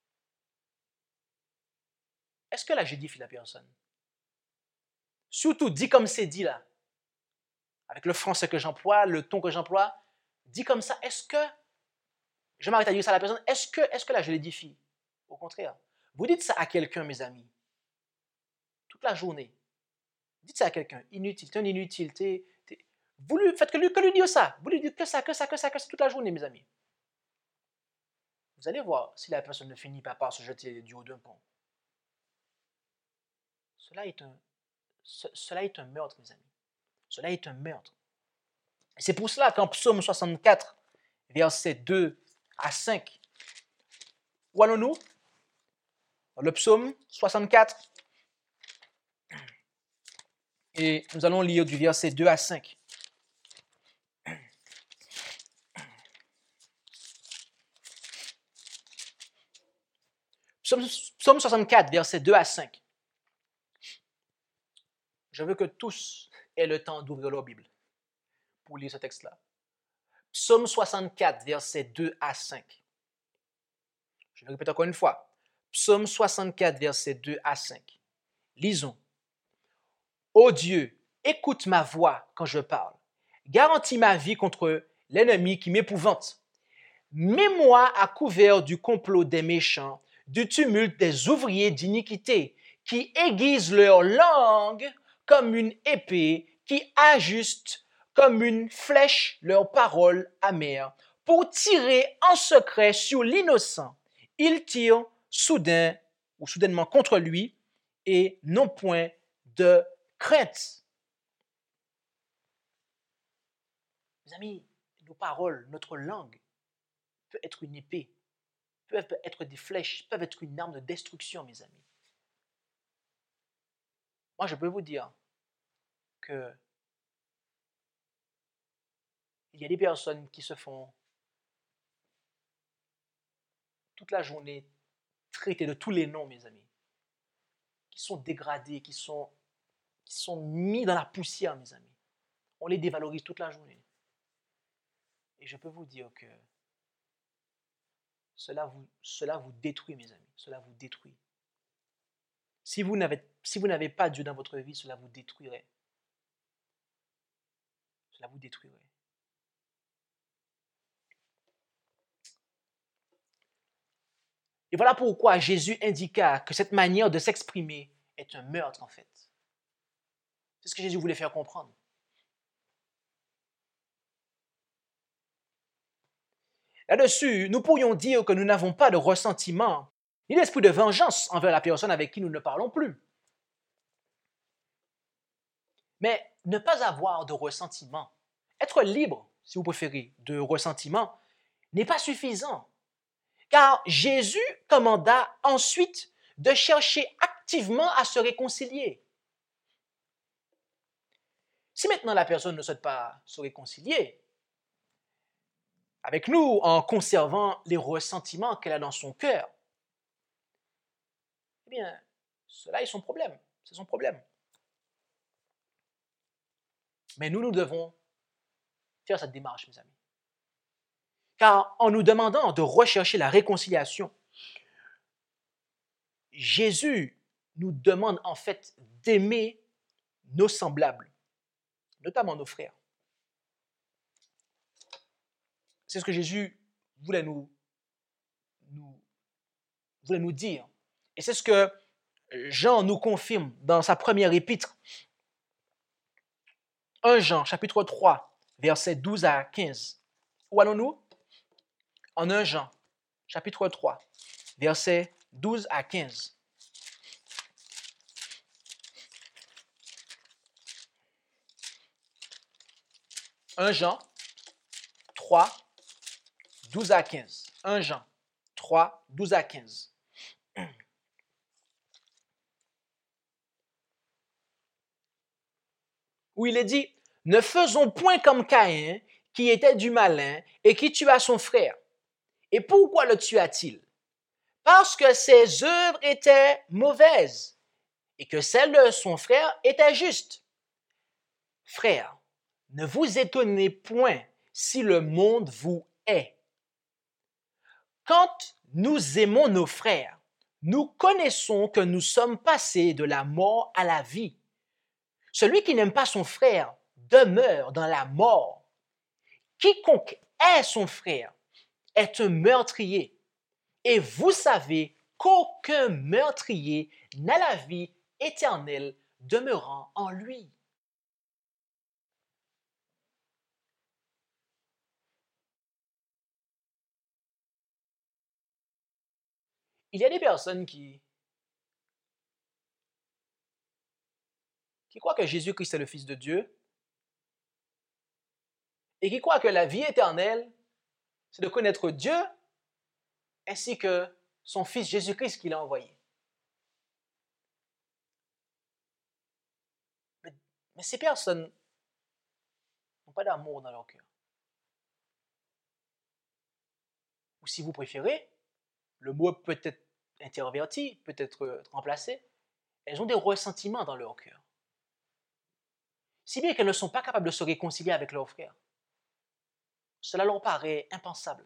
Est-ce que là, j'édifie la personne? Surtout, dit comme c'est dit là, avec le français que j'emploie, le ton que j'emploie, dit comme ça, est-ce que, je m'arrête à dire ça à la personne, est-ce que là, je l'édifie? Au contraire. Vous dites ça à quelqu'un, mes amis, toute la journée. Dites ça à quelqu'un, inutile, t'es un inutile, vous lui faites que lui dire ça. Vous lui dites que ça toute la journée, mes amis. Vous allez voir si la personne ne finit pas par se jeter du haut d'un pont. Cela est un meurtre, mes amis. Cela est un meurtre. Et c'est pour cela qu'en Psaume 64, versets 2 à 5, où allons-nous? Dans le Psaume 64, et nous allons lire du verset 2 à 5. Psaume 64, versets 2 à 5. Je veux que tous aient le temps d'ouvrir leur Bible pour lire ce texte-là. Psaume 64, versets 2 à 5. Je le répète encore une fois. Psaume 64, versets 2 à 5. Lisons. Ô Dieu, écoute ma voix quand je parle. Garantis ma vie contre l'ennemi qui m'épouvante. Mets-moi à couvert du complot des méchants, du tumulte des ouvriers d'iniquité, qui aiguisent leur langue comme une épée, qui ajustent comme une flèche leurs paroles amères, pour tirer en secret sur l'innocent. Ils tirent soudainement contre lui, et non point de crainte. Mes amis, nos paroles, notre langue peut être une épée, peuvent être des flèches, peuvent être une arme de destruction, mes amis. Moi, je peux vous dire que Il y a des personnes qui se font toute la journée traiter de tous les noms, mes amis, qui sont dégradés, qui sont mis dans la poussière, mes amis. On les dévalorise toute la journée. Et je peux vous dire que cela vous détruit, mes amis. Cela vous détruit. Si vous n'avez pas Dieu dans votre vie, cela vous détruirait. Cela vous détruirait. Et voilà pourquoi Jésus indiqua que cette manière de s'exprimer est un meurtre, en fait. C'est ce que Jésus voulait faire comprendre. Là-dessus, nous pourrions dire que nous n'avons pas de ressentiment ni d'esprit de vengeance envers la personne avec qui nous ne parlons plus. Mais ne pas avoir de ressentiment, être libre, si vous préférez, de ressentiment, n'est pas suffisant. Car Jésus commanda ensuite de chercher activement à se réconcilier. Si maintenant la personne ne souhaite pas se réconcilier avec nous en conservant les ressentiments qu'elle a dans son cœur, eh bien, cela est son problème. C'est son problème. Mais nous devons faire cette démarche, mes amis. Car en nous demandant de rechercher la réconciliation, Jésus nous demande en fait d'aimer nos semblables, notamment nos frères. C'est ce que Jésus voulait nous dire. Et c'est ce que Jean nous confirme dans sa première épître. 1 Jean, chapitre 3, versets 12 à 15. Où allons-nous? En 1 Jean, chapitre 3, versets 12 à 15. « 1 Jean 3, 12 à 15. 1 Jean 3, 12 à 15. Où il est dit, « Ne faisons point comme Caïn, qui était du malin et qui tua son frère. Et pourquoi le tua-t-il? Parce que ses œuvres étaient mauvaises et que celles de son frère étaient justes. Frères, ne vous étonnez point si le monde vous hait. Quand nous aimons nos frères, nous connaissons que nous sommes passés de la mort à la vie. Celui qui n'aime pas son frère demeure dans la mort. Quiconque hait son frère est un meurtrier. Et vous savez qu'aucun meurtrier n'a la vie éternelle demeurant en lui. » Il y a des personnes qui croient que Jésus-Christ est le Fils de Dieu et qui croient que la vie éternelle, c'est de connaître Dieu ainsi que son Fils Jésus-Christ qu'il a envoyé. Mais ces personnes n'ont pas d'amour dans leur cœur. Ou si vous préférez, le mot peut être interverti, peut être remplacé, elles ont des ressentiments dans leur cœur. Si bien qu'elles ne sont pas capables de se réconcilier avec leurs frères. Cela leur paraît impensable.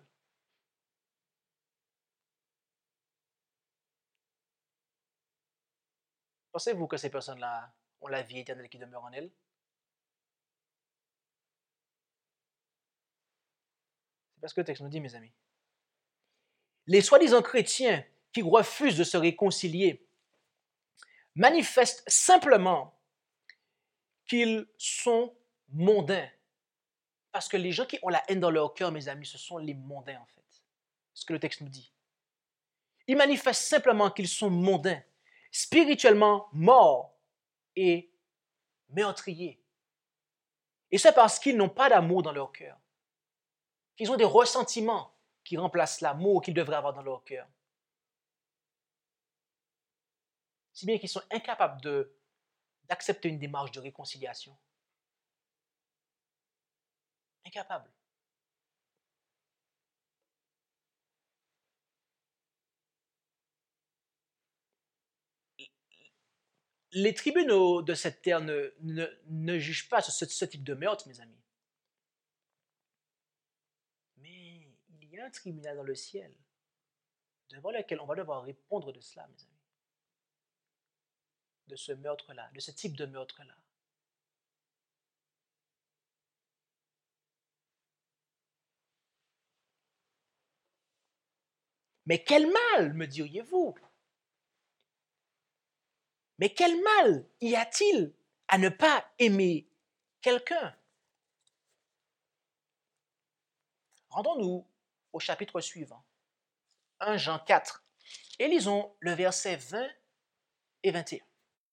Pensez-vous que ces personnes-là ont la vie éternelle qui demeure en elles? C'est parce que le texte nous dit, mes amis. Les soi-disant chrétiens qui refusent de se réconcilier manifestent simplement qu'ils sont mondains. Parce que les gens qui ont la haine dans leur cœur, mes amis, ce sont les mondains en fait. C'est ce que le texte nous dit. Ils manifestent simplement qu'ils sont mondains, spirituellement morts et meurtriers. Et c'est parce qu'ils n'ont pas d'amour dans leur cœur, qu'ils ont des ressentiments qui remplacent l'amour qu'ils devraient avoir dans leur cœur. Si bien qu'ils sont incapables d'accepter une démarche de réconciliation. Incapables. les tribunaux de cette terre ne jugent pas ce type de meurtre, mes amis. Mais il y a un tribunal dans le ciel devant lequel on va devoir répondre de cela, mes amis. De ce meurtre-là, de ce type de meurtre-là. Mais quel mal, me diriez-vous? Mais quel mal y a-t-il à ne pas aimer quelqu'un? Rendons-nous au chapitre suivant, 1 Jean 4, et lisons le verset 20 et 21.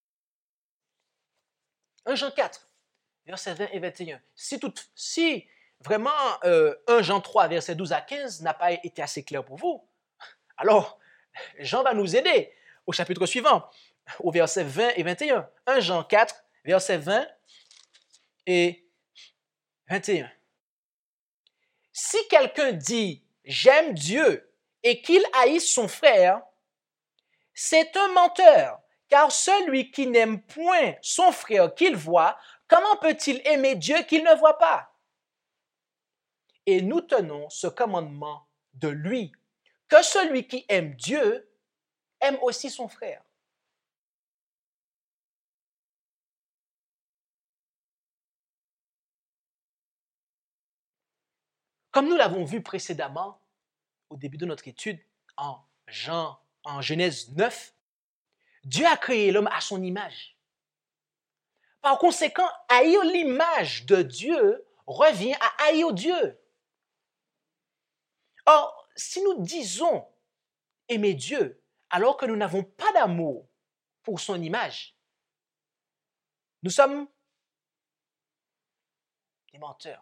1 Jean 4, verset 20 et 21. Si vraiment 1 Jean 3, verset 12 à 15 n'a pas été assez clair pour vous, alors Jean va nous aider au chapitre suivant, au verset 20 et 21. 1 Jean 4, verset 20 et 21. Si quelqu'un dit « j'aime Dieu » et qu'il haïsse son frère, c'est un menteur, car celui qui n'aime point son frère qu'il voit, comment peut-il aimer Dieu qu'il ne voit pas? Et nous tenons ce commandement de lui, que celui qui aime Dieu aime aussi son frère. Comme nous l'avons vu précédemment, au début de notre étude, en Genèse 9, Dieu a créé l'homme à son image. Par conséquent, haïr l'image de Dieu revient à haïr Dieu. Or, si nous disons aimer Dieu alors que nous n'avons pas d'amour pour son image, nous sommes des menteurs.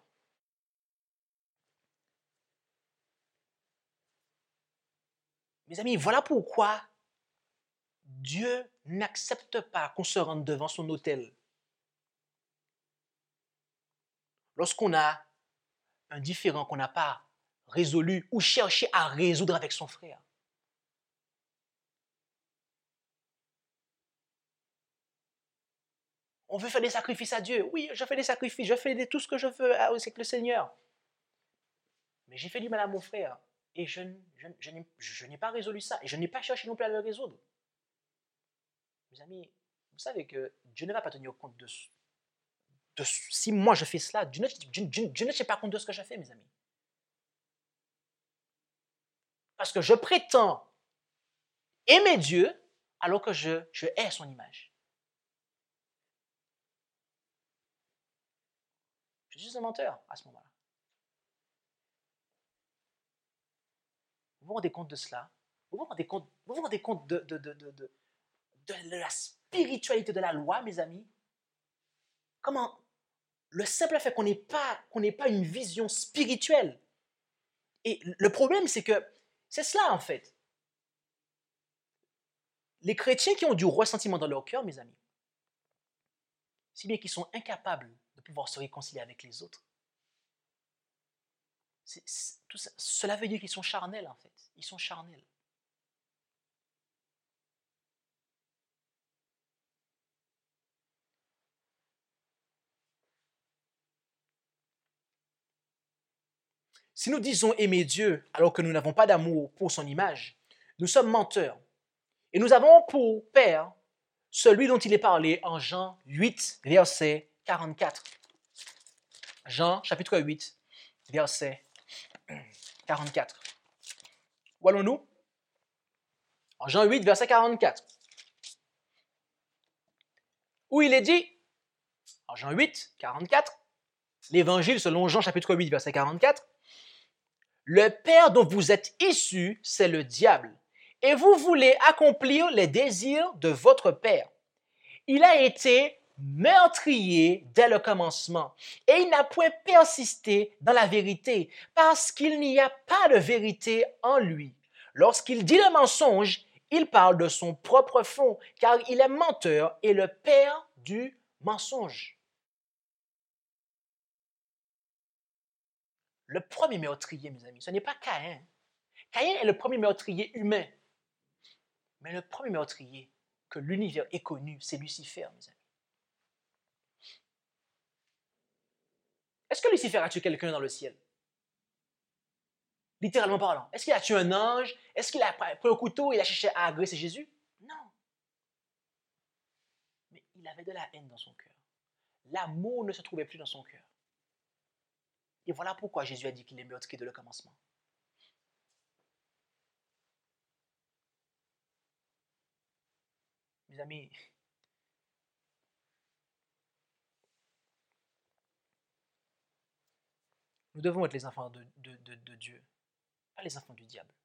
Mes amis, voilà pourquoi Dieu n'accepte pas qu'on se rende devant son autel. Lorsqu'on a un différend qu'on n'a pas résolu ou cherché à résoudre avec son frère. On veut faire des sacrifices à Dieu. Oui, je fais des sacrifices, je fais tout ce que je veux avec le Seigneur. Mais j'ai fait du mal à mon frère et je n'ai pas résolu ça et je n'ai pas cherché non plus à le résoudre. Mes amis, vous savez que Dieu ne va pas tenir compte de si moi je fais cela, Dieu ne tient pas compte de ce que je fais, mes amis. Parce que je prétends aimer Dieu alors que je hais son image. Je suis un menteur à ce moment-là. Vous vous rendez compte de cela? Vous vous rendez compte de la spiritualité de la loi, mes amis? Comment le simple fait qu'on n'ait pas une vision spirituelle. Et le problème, c'est que c'est cela, en fait. Les chrétiens qui ont du ressentiment dans leur cœur, mes amis, si bien qu'ils sont incapables de pouvoir se réconcilier avec les autres, tout ça, cela veut dire qu'ils sont charnels, en fait. Ils sont charnels. Si nous disons aimer Dieu alors que nous n'avons pas d'amour pour son image, nous sommes menteurs. Et nous avons pour père celui dont il est parlé en Jean 8, verset 44. Jean, chapitre 8, verset 44. Où allons-nous? En Jean 8, verset 44. Où il est dit, en Jean 8, 44, l'évangile selon Jean, chapitre 8, verset 44, le père dont vous êtes issus, c'est le diable, et vous voulez accomplir les désirs de votre père. Il a été meurtrier dès le commencement, et il n'a point persisté dans la vérité, parce qu'il n'y a pas de vérité en lui. Lorsqu'il dit le mensonge, il parle de son propre fond, car il est menteur et le père du mensonge. Le premier meurtrier, mes amis, ce n'est pas Caïn. Caïn est le premier meurtrier humain. Mais le premier meurtrier que l'univers ait connu, c'est Lucifer, mes amis. Est-ce que Lucifer a tué quelqu'un dans le ciel? Littéralement parlant. Est-ce qu'il a tué un ange? Est-ce qu'il a pris un couteau et il a cherché à agresser Jésus? Non. Mais il avait de la haine dans son cœur. L'amour ne se trouvait plus dans son cœur. Et voilà pourquoi Jésus a dit qu'il est meurtrier dès le commencement. Mes amis, nous devons être les enfants de Dieu, pas les enfants du diable.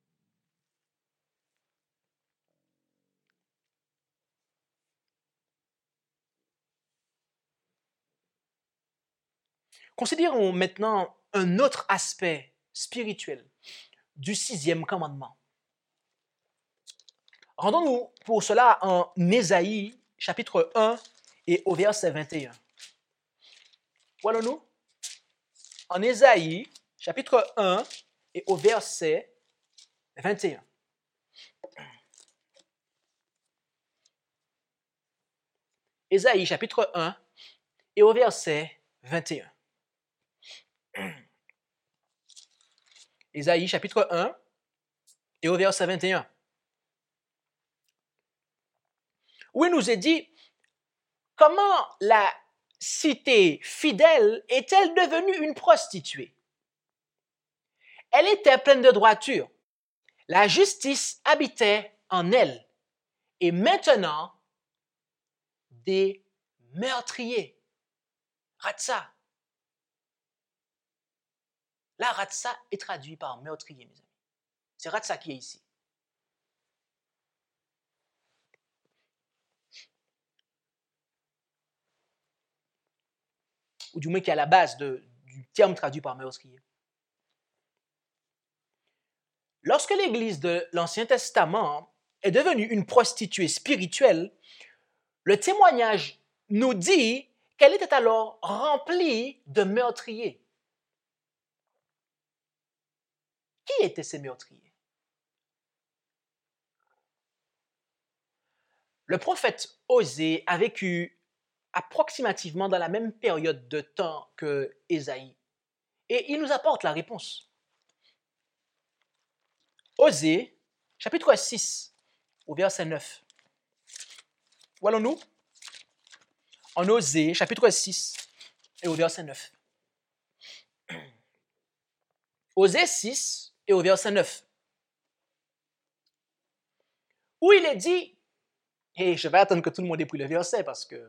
Considérons maintenant un autre aspect spirituel du 6e commandement. Rendons-nous pour cela en Ésaïe, chapitre 1 et au verset 21. Où allons-nous? En Ésaïe, chapitre 1 et au verset 21. Ésaïe, chapitre 1 et au verset 21. Ésaïe, chapitre 1 et au verset 21. Où il nous est dit, comment la cité fidèle est-elle devenue une prostituée? Elle était pleine de droiture. La justice habitait en elle. Et maintenant, des meurtriers. Ratsa. Là, Ratsa est traduit par meurtrier, mes amis. C'est Ratsa qui est ici. Ou du moins qui est à la base du terme traduit par meurtrier. Lorsque l'Église de l'Ancien Testament est devenue une prostituée spirituelle, le témoignage nous dit qu'elle était alors remplie de meurtriers. Qui étaient ces meurtriers? Le prophète Osée a vécu approximativement dans la même période de temps que Ésaïe. Et il nous apporte la réponse. Osée, chapitre 6, au verset 9. Où allons-nous? En Osée, chapitre 6, et au verset 9. Osée 6, et au verset 9. Où il est dit, et je vais attendre que tout le monde ait pris le verset parce que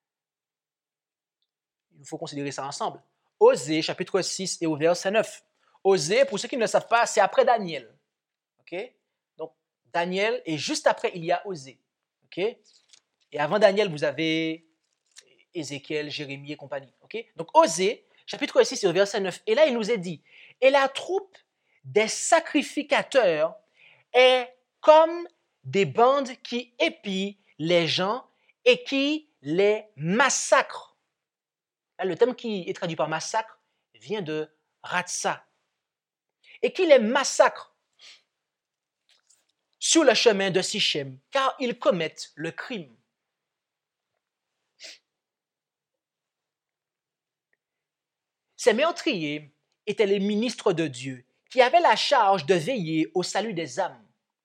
il faut considérer ça ensemble. Osée, chapitre 6 et au verset 9. Osée, pour ceux qui ne le savent pas, c'est après Daniel. Okay? Donc, Daniel, et juste après, il y a Osée. Okay? Et avant Daniel, vous avez Ézéchiel, Jérémie et compagnie. Okay? Donc, Osée, chapitre 6 et au verset 9. Et là, il nous est dit, « Et la troupe des sacrificateurs est comme des bandes qui épient les gens et qui les massacrent. » Là, le terme qui est traduit par massacre vient de Ratsa. Et qui les massacrent sur le chemin de Sichem, car ils commettent le crime. Ces meurtriers étaient les ministres de Dieu qui avaient la charge de veiller au salut des âmes.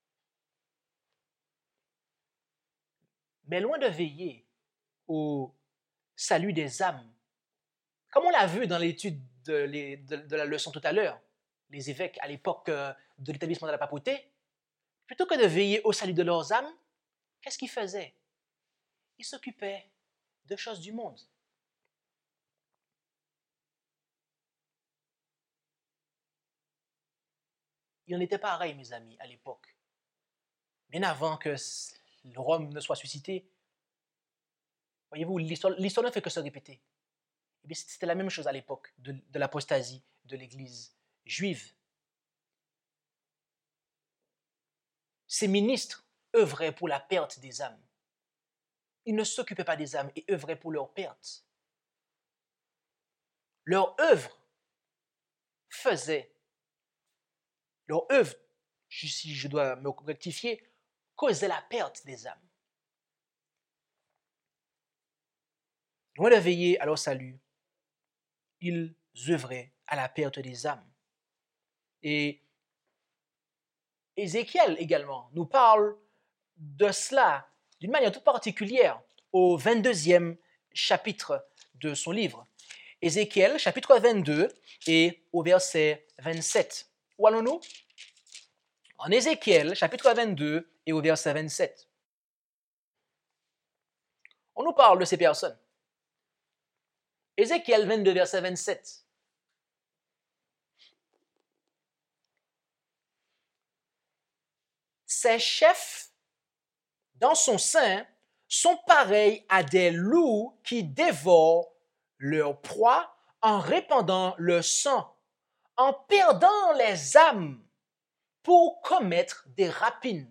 Mais loin de veiller au salut des âmes, comme on l'a vu dans l'étude de la leçon tout à l'heure, les évêques à l'époque de l'établissement de la papauté, plutôt que de veiller au salut de leurs âmes, qu'est-ce qu'ils faisaient? Ils s'occupaient de choses du monde. Il en était pareil, mes amis, à l'époque. Bien avant que Rome ne soit suscité, voyez-vous, l'histoire ne fait que se répéter. Eh bien, c'était la même chose à l'époque de l'apostasie de l'Église juive. Ces ministres œuvraient pour la perte des âmes. Ils ne s'occupaient pas des âmes et œuvraient pour leur perte. Leur œuvre, si je dois me rectifier, causait la perte des âmes. Loin de veiller à leur salut, ils œuvraient à la perte des âmes. Et Ézéchiel également nous parle de cela d'une manière toute particulière au 22e chapitre de son livre. Ézéchiel, chapitre 22 et au verset 27. Où allons-nous? En Ézéchiel, chapitre 22 et au verset 27. On nous parle de ces personnes. Ézéchiel 22, verset 27. Ces chefs, dans son sein, sont pareils à des loups qui dévorent leur proie en répandant leur sang, en perdant les âmes pour commettre des rapines.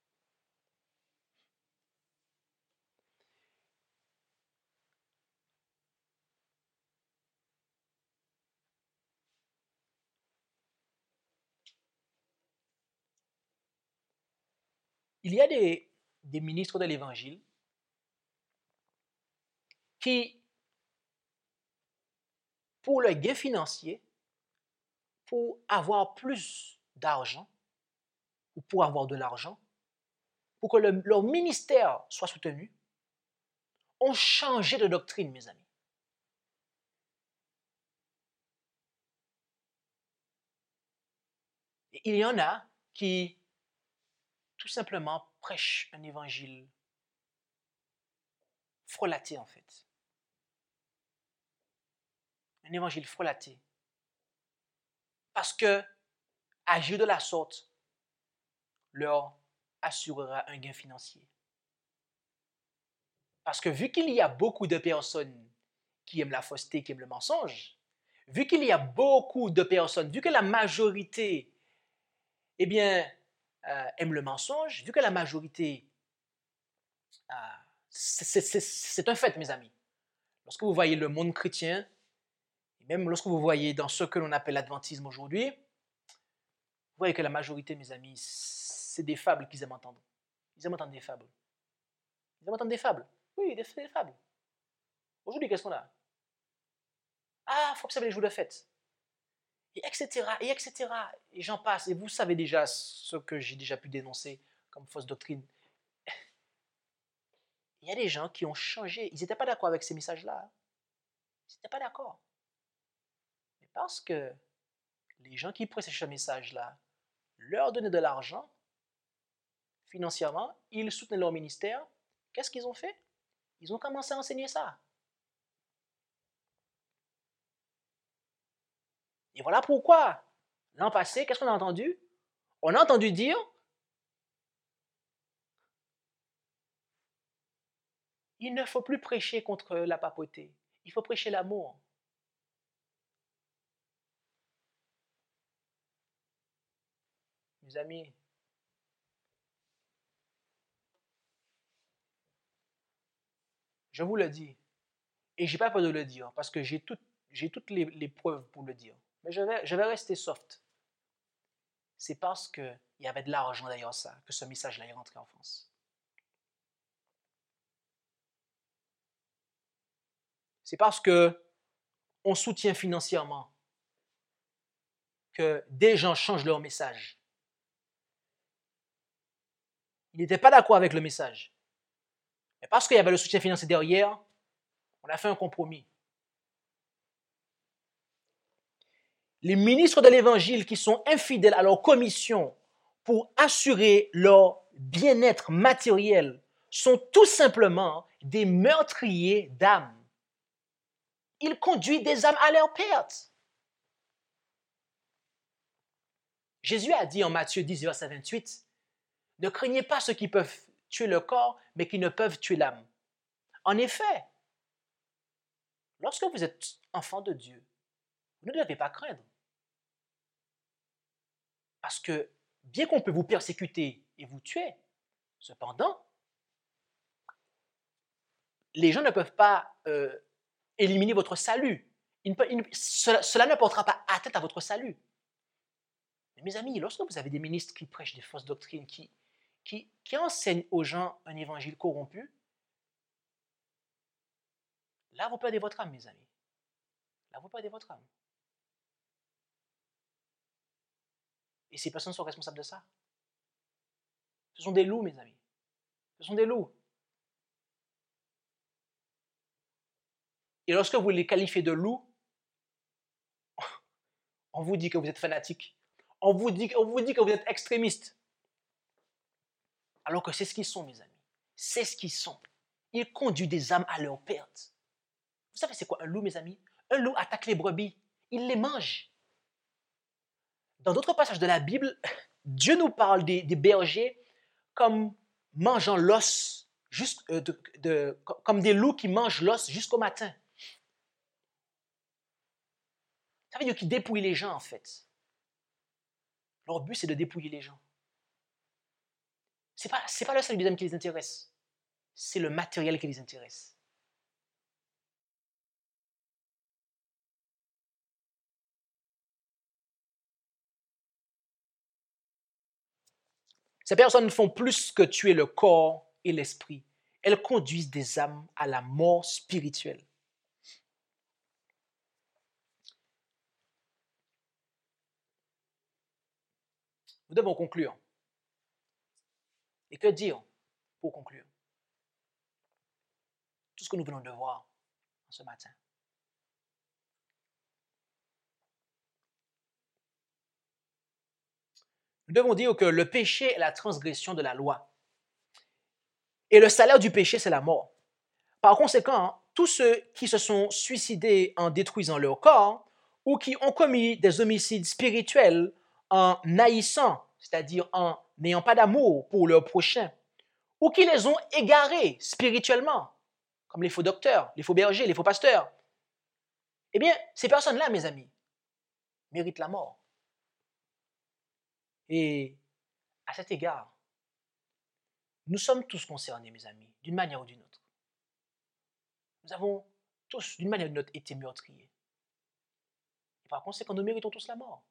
Il y a des ministres de l'Évangile qui, pour le gain financier, pour avoir plus d'argent, ou pour avoir de l'argent, pour que leur ministère soit soutenu, ont changé de doctrine, mes amis. Et il y en a qui, tout simplement, prêchent un évangile frelaté, en fait. Un évangile frelaté. Parce que agir de la sorte leur assurera un gain financier. Parce que vu qu'il y a beaucoup de personnes qui aiment la fausseté, qui aiment le mensonge, vu qu'il y a beaucoup de personnes, vu que la majorité, eh bien, aime le mensonge, vu que la majorité, c'est un fait, mes amis. Lorsque vous voyez le monde chrétien, et même lorsque vous voyez dans ce que l'on appelle l'adventisme aujourd'hui, vous voyez que la majorité, mes amis, c'est des fables qu'ils aiment entendre. Ils aiment entendre des fables. Ils aiment entendre des fables. Oui, des fables. Aujourd'hui, qu'est-ce qu'on a? Ah, il faut observer les jours de fête. Et etc., et etc. Et j'en passe. Et vous savez déjà ce que j'ai déjà pu dénoncer comme fausse doctrine. Il y a des gens qui ont changé. Ils n'étaient pas d'accord avec ces messages-là. Ils n'étaient pas d'accord. Mais parce que les gens qui prêchaient ce message-là leur donnaient de l'argent, financièrement, ils soutenaient leur ministère, qu'est-ce qu'ils ont fait? Ils ont commencé à enseigner ça. Et voilà pourquoi, l'an passé, qu'est-ce qu'on a entendu? On a entendu dire, il ne faut plus prêcher contre la papauté, il faut prêcher l'amour. Mes amis, je vous le dis, et je n'ai pas peur de le dire, parce que j'ai toutes les preuves pour le dire. Mais je vais rester soft. C'est parce qu'il y avait de l'argent derrière ça que ce message-là est rentré en France. C'est parce qu'on soutient financièrement que des gens changent leur message. Ils n'étaient pas d'accord avec le message. Mais parce qu'il y avait le soutien financier derrière, on a fait un compromis. Les ministres de l'Évangile qui sont infidèles à leur commission pour assurer leur bien-être matériel sont tout simplement des meurtriers d'âmes. Ils conduisent des âmes à leur perte. Jésus a dit en Matthieu 10, verset 28, « Ne craignez pas ceux qui peuvent tuer le corps, mais qui ne peuvent tuer l'âme. » En effet, lorsque vous êtes enfant de Dieu, vous ne devez pas craindre. Parce que bien qu'on peut vous persécuter et vous tuer, cependant, les gens ne peuvent pas éliminer votre salut. Cela ne portera pas atteinte à votre salut. Mais mes amis, lorsque vous avez des ministres qui prêchent des fausses doctrines, qui enseignent aux gens un évangile corrompu, Là, vous perdez votre âme, mes amis. Là, vous perdez votre âme. Et ces personnes sont responsables de ça. Ce sont des loups, mes amis. Ce sont des loups. Et lorsque vous les qualifiez de loups, on vous dit que vous êtes fanatique. On vous dit que vous êtes extrémiste. Alors que c'est ce qu'ils sont, mes amis. C'est ce qu'ils sont. Ils conduisent des âmes à leur perte. Vous savez c'est quoi un loup, mes amis? Un loup attaque les brebis. Il les mange. Dans d'autres passages de la Bible, Dieu nous parle des bergers comme mangeant l'os, comme des loups qui mangent l'os jusqu'au matin. Ça veut dire qu'ils dépouillent les gens, en fait. Leur but, c'est de dépouiller les gens. Ce n'est pas le salut des âmes qui les intéresse. C'est le matériel qui les intéresse. Ces personnes font plus que tuer le corps et l'esprit. Elles conduisent des âmes à la mort spirituelle. Nous devons conclure. Et que dire pour conclure? Tout ce que nous venons de voir ce matin. Nous devons dire que le péché est la transgression de la loi. Et le salaire du péché, c'est la mort. Par conséquent, tous ceux qui se sont suicidés en détruisant leur corps ou qui ont commis des homicides spirituels en haïssant, c'est-à-dire en n'ayant pas d'amour pour leur prochain, ou qui les ont égarés spirituellement, comme les faux docteurs, les faux bergers, les faux pasteurs, eh bien, ces personnes-là, mes amis, méritent la mort. Et à cet égard, nous sommes tous concernés, mes amis, d'une manière ou d'une autre. Nous avons tous, d'une manière ou d'une autre, été meurtriers. Et par conséquent, nous méritons tous la mort.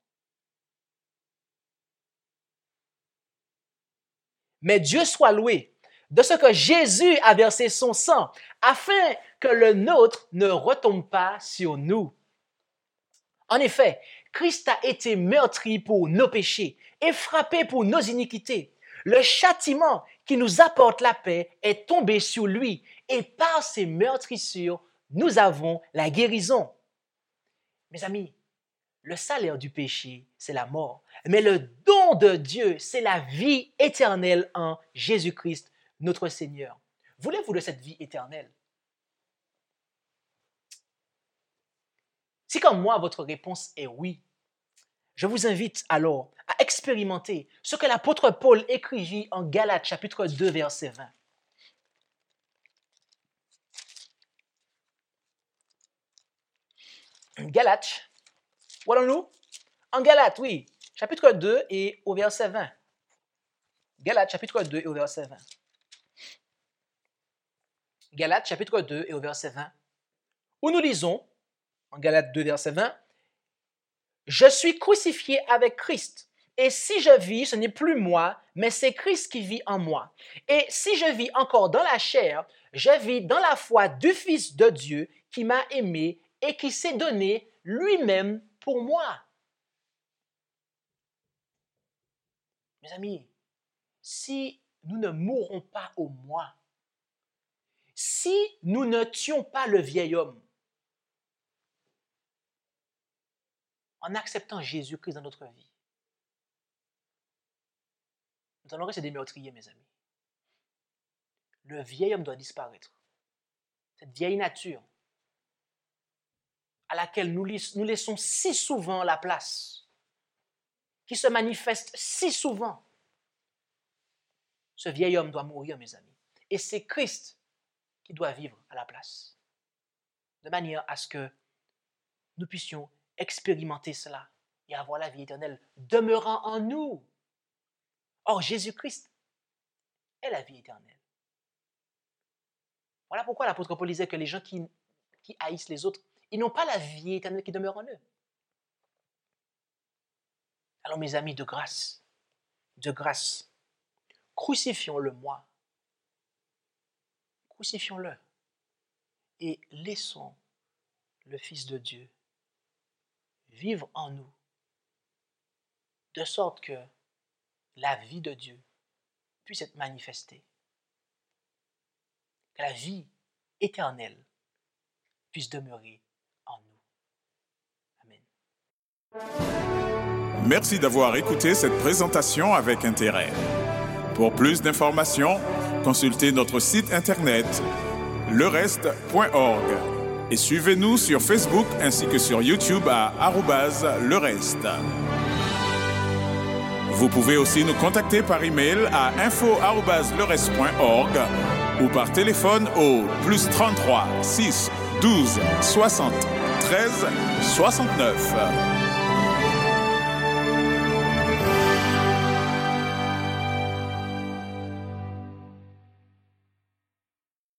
Mais Dieu soit loué de ce que Jésus a versé son sang afin que le nôtre ne retombe pas sur nous. En effet, Christ a été meurtri pour nos péchés et frappé pour nos iniquités. Le châtiment qui nous apporte la paix est tombé sur lui et par ses meurtrissures, nous avons la guérison. Mes amis, le salaire du péché, c'est la mort. Mais le don de Dieu, c'est la vie éternelle en Jésus-Christ, notre Seigneur. Voulez-vous de cette vie éternelle? Si comme moi, votre réponse est oui, je vous invite alors à expérimenter ce que l'apôtre Paul écrivit en Galates chapitre 2, verset 20. Galates, où allons-nous? En Galates, oui, chapitre 2 et au verset 20. Galates, chapitre 2 et au verset 20. Galates, chapitre 2 et au verset 20, où nous lisons, en Galates 2, verset 20, « Je suis crucifié avec Christ, et si je vis, ce n'est plus moi, mais c'est Christ qui vit en moi. Et si je vis encore dans la chair, je vis dans la foi du Fils de Dieu qui m'a aimé et qui s'est donné lui-même pour moi. » Mes amis, si nous ne mourrons pas au moi, si nous ne tuons pas le vieil homme, en acceptant Jésus-Christ dans notre vie, nous allons rester des meurtriers, mes amis. Le vieil homme doit disparaître. Cette vieille nature à laquelle nous laissons si souvent la place, qui se manifeste si souvent, ce vieil homme doit mourir, mes amis. Et c'est Christ qui doit vivre à la place, de manière à ce que nous puissions expérimenter cela et avoir la vie éternelle demeurant en nous. Or, Jésus-Christ est la vie éternelle. Voilà pourquoi l'apôtre Paul disait que les gens qui haïssent les autres, ils n'ont pas la vie éternelle qui demeure en eux. Alors, mes amis, de grâce, crucifions le moi. Crucifions-le et laissons le Fils de Dieu vivre en nous, de sorte que la vie de Dieu puisse être manifestée, que la vie éternelle puisse demeurer en nous. Amen. Merci d'avoir écouté cette présentation avec intérêt. Pour plus d'informations, consultez notre site internet lereste.org et suivez-nous sur Facebook ainsi que sur YouTube à @lereste. Vous pouvez aussi nous contacter par email à info@lereste.org ou par téléphone au +33 6 12 60 13 69.